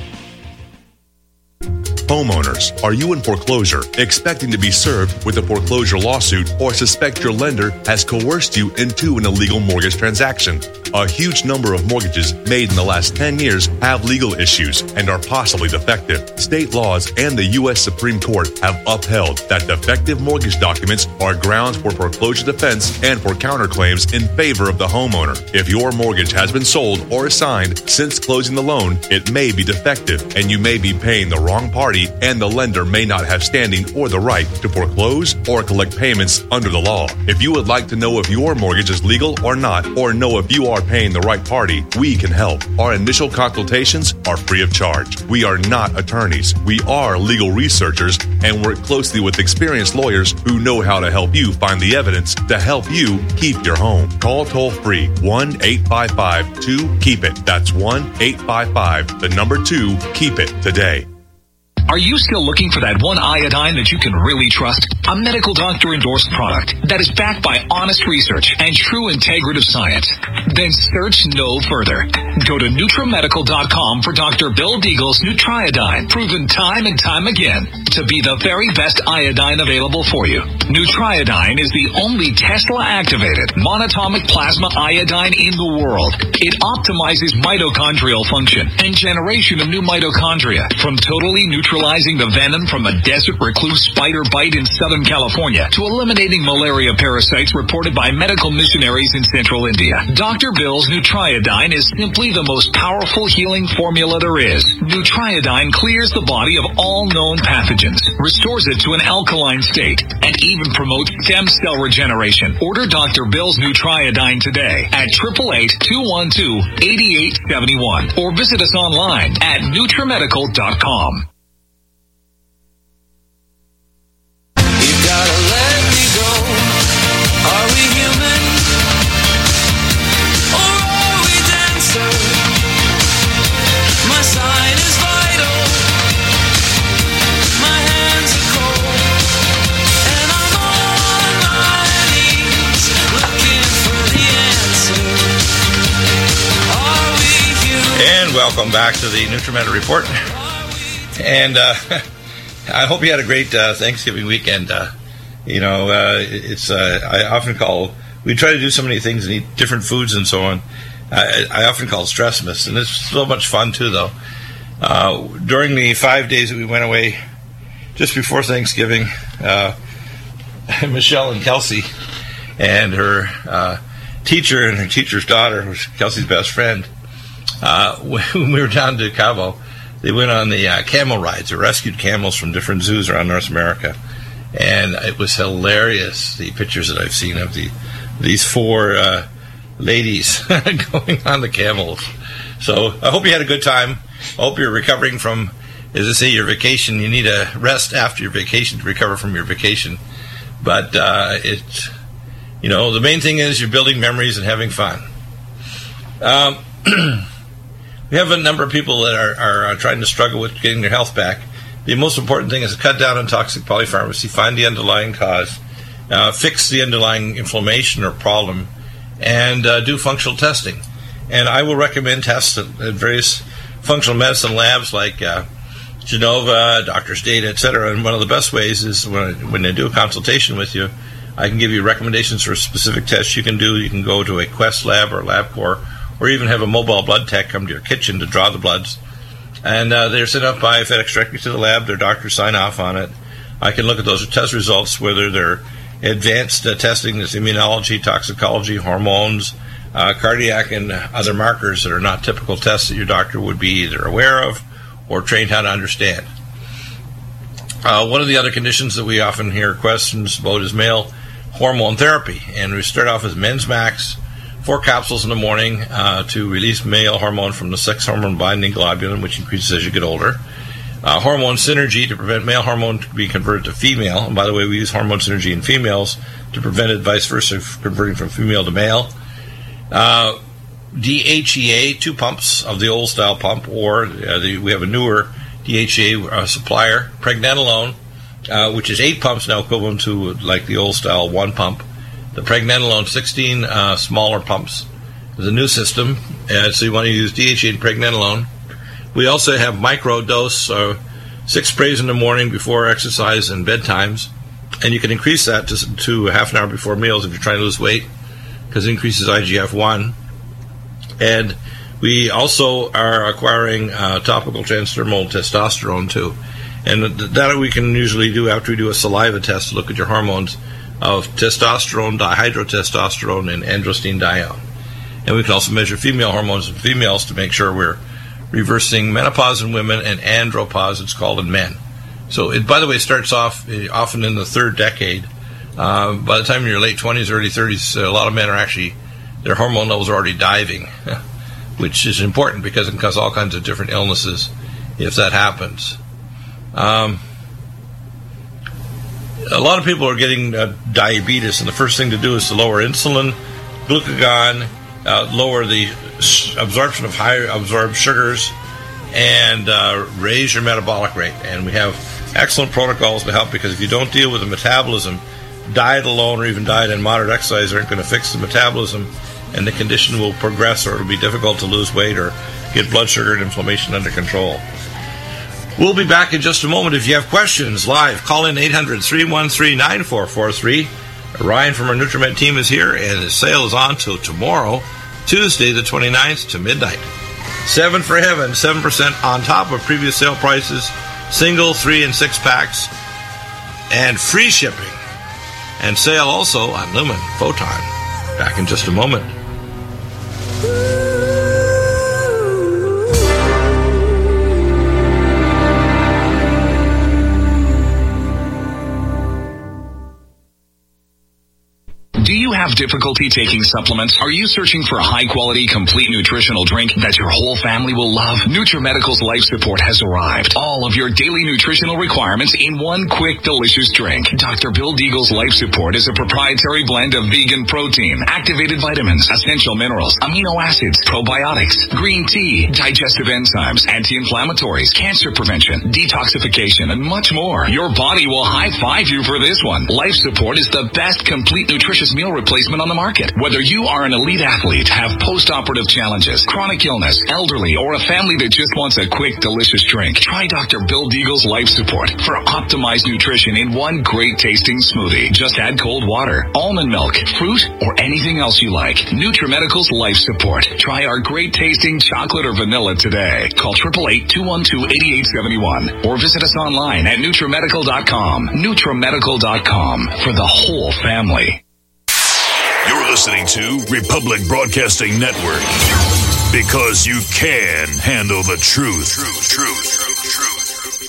Homeowners, are you in foreclosure, expecting to be served with a foreclosure lawsuit, or suspect your lender has coerced you into an illegal mortgage transaction? A huge number of mortgages made in the last ten years have legal issues and are possibly defective. State laws and the U S Supreme Court have upheld that defective mortgage documents are grounds for foreclosure defense and for counterclaims in favor of the homeowner. If your mortgage has been sold or assigned since closing the loan, it may be defective and you may be paying the wrong party, and the lender may not have standing or the right to foreclose or collect payments under the law. If you would like to know if your mortgage is legal or not, or know if you are paying the right party, we can help. Our initial consultations are free of charge. We are not attorneys. We are legal researchers and work closely with experienced lawyers who know how to help you find the evidence to help you keep your home. Call toll free one eight five five two keep it. That's one eight five five, the number two, keep it today. Are you still looking for that one iodine that you can really trust? A medical doctor endorsed product that is backed by honest research and true integrative science? Then search no further. Go to Nutramedical dot com for Doctor Bill Deagle's Nutriodine, proven time and time again to be the very best iodine available for you. Nutriodine is the only Tesla-activated monatomic plasma iodine in the world. It optimizes mitochondrial function and generation of new mitochondria from totally neutralizing the venom from a desert recluse spider bite in Southern California to eliminating malaria parasites reported by medical missionaries in central India. Doctor Bill's Nutriodine is simply the most powerful healing formula there is. Nutriodine clears the body of all known pathogens, restores it to an alkaline state, and even promotes stem cell regeneration. Order Doctor Bill's Nutriodine today at eight eight eight, two one two, eight eight seven one or visit us online at Nutramedical dot com. Gotta let me go. Are we human? Or are we dancer? My sign is vital. My hands are cold. And I'm on my knees looking for the answer. Are we human? And welcome back to the Nutrimed Report. And uh, I hope you had a great uh, Thanksgiving weekend. Uh, You know, uh, it's, uh, I often call, we try to do so many things and eat different foods and so on. I, I often call it Stressmas, and it's so much fun too, though. Uh, during the five days that we went away, just before Thanksgiving, uh, Michelle and Kelsey and her uh, teacher and her teacher's daughter, who was Kelsey's best friend, uh, when we were down to Cabo, they went on the uh, camel rides, or rescued camels from different zoos around North America. And it was hilarious, the pictures that I've seen of the these four uh, ladies going on the camels. So I hope you had a good time. I hope you're recovering from, as I say, your vacation. You need a rest after your vacation to recover from your vacation. But uh, it's, you know, the main thing is you're building memories and having fun. Um, we have a number of people that are, are uh, trying to struggle with getting their health back. The most important thing is to cut down on toxic polypharmacy, find the underlying cause, uh, fix the underlying inflammation or problem, and uh, do functional testing. And I will recommend tests at, at various functional medicine labs like uh, Genova, Doctor's Data, et cetera. And one of the best ways is when, I, when they do a consultation with you, I can give you recommendations for specific tests you can do. You can go to a Quest lab or LabCorp, or even have a mobile blood tech come to your kitchen to draw the bloods. And uh, they're sent up by FedEx directly to the lab. Their doctors sign off on it. I can look at those test results, whether they're advanced uh, testing, that's immunology, toxicology, hormones, uh, cardiac, and other markers that are not typical tests that your doctor would be either aware of or trained how to understand. Uh, one of the other conditions that we often hear questions about is male hormone therapy, and we start off with Men's Max, four capsules in the morning uh, to release male hormone from the sex hormone binding globulin, which increases as you get older. Uh, hormone synergy to prevent male hormone to be converted to female. And by the way, we use hormone synergy in females to prevent it vice versa, converting from female to male. Uh, D H E A, two pumps of the old style pump, or uh, the, we have a newer D H E A uh, supplier. Pregnenolone, uh, which is eight pumps now, equivalent to like the old style one pump. The Pregnenolone, sixteen uh, smaller pumps. There's a new system, uh, so you want to use D H E A and Pregnenolone. We also have micro-dose, uh, six sprays in the morning before exercise and bedtimes, and you can increase that to, to half an hour before meals if you're trying to lose weight, because it increases I G F one. And we also are acquiring uh, topical transdermal testosterone, too. And that we can usually do after we do a saliva test to look at your hormones of testosterone, dihydrotestosterone, and androstenedione. And we can also measure female hormones in females to make sure we're reversing menopause in women and andropause, it's called, in men. So it, by the way, starts off uh, often in the third decade. Uh, by the time you're late twenties, early thirties, uh, a lot of men are actually, their hormone levels are already diving, which is important because it can cause all kinds of different illnesses if that happens. Um, a lot of people are getting uh, diabetes, and the first thing to do is to lower insulin, glucagon, uh, lower the absorption of high absorbed sugars, and uh, raise your metabolic rate. And we have excellent protocols to help, because if you don't deal with the metabolism, diet alone or even diet and moderate exercise aren't going to fix the metabolism, and the condition will progress, or it'll be difficult to lose weight or get blood sugar and inflammation under control. We'll be back in just a moment. If you have questions live, call in eight hundred, three one three, nine four four three. Ryan from our NutriMed team is here, and his sale is on till tomorrow, Tuesday the twenty-ninth, to midnight. Seven for heaven, seven percent on top of previous sale prices, single, three, and six packs, and free shipping. And sale also on Lumen Photon. Back in just a moment. Do you have difficulty taking supplements? Are you searching for a high-quality, complete nutritional drink that your whole family will love? NutriMedical's Life Support has arrived. All of your daily nutritional requirements in one quick, delicious drink. Doctor Bill Deagle's Life Support is a proprietary blend of vegan protein, activated vitamins, essential minerals, amino acids, probiotics, green tea, digestive enzymes, anti-inflammatories, cancer prevention, detoxification, and much more. Your body will high-five you for this one. Life Support is the best complete nutritious meal replacement on the market. Whether you are an elite athlete, have post-operative challenges, chronic illness, elderly, or a family that just wants a quick, delicious drink, try Doctor Bill Deagle's Life Support for optimized nutrition in one great tasting smoothie. Just add cold water, almond milk, fruit, or anything else you like. NutriMedical's Life Support. Try our great tasting chocolate or vanilla today. Call eight eight eight, two one two, eight eight seven one or visit us online at NutriMedical dot com. NutriMedical dot com for the whole family. You're listening to Republic Broadcasting Network, because you can handle the truth. Truth, truth.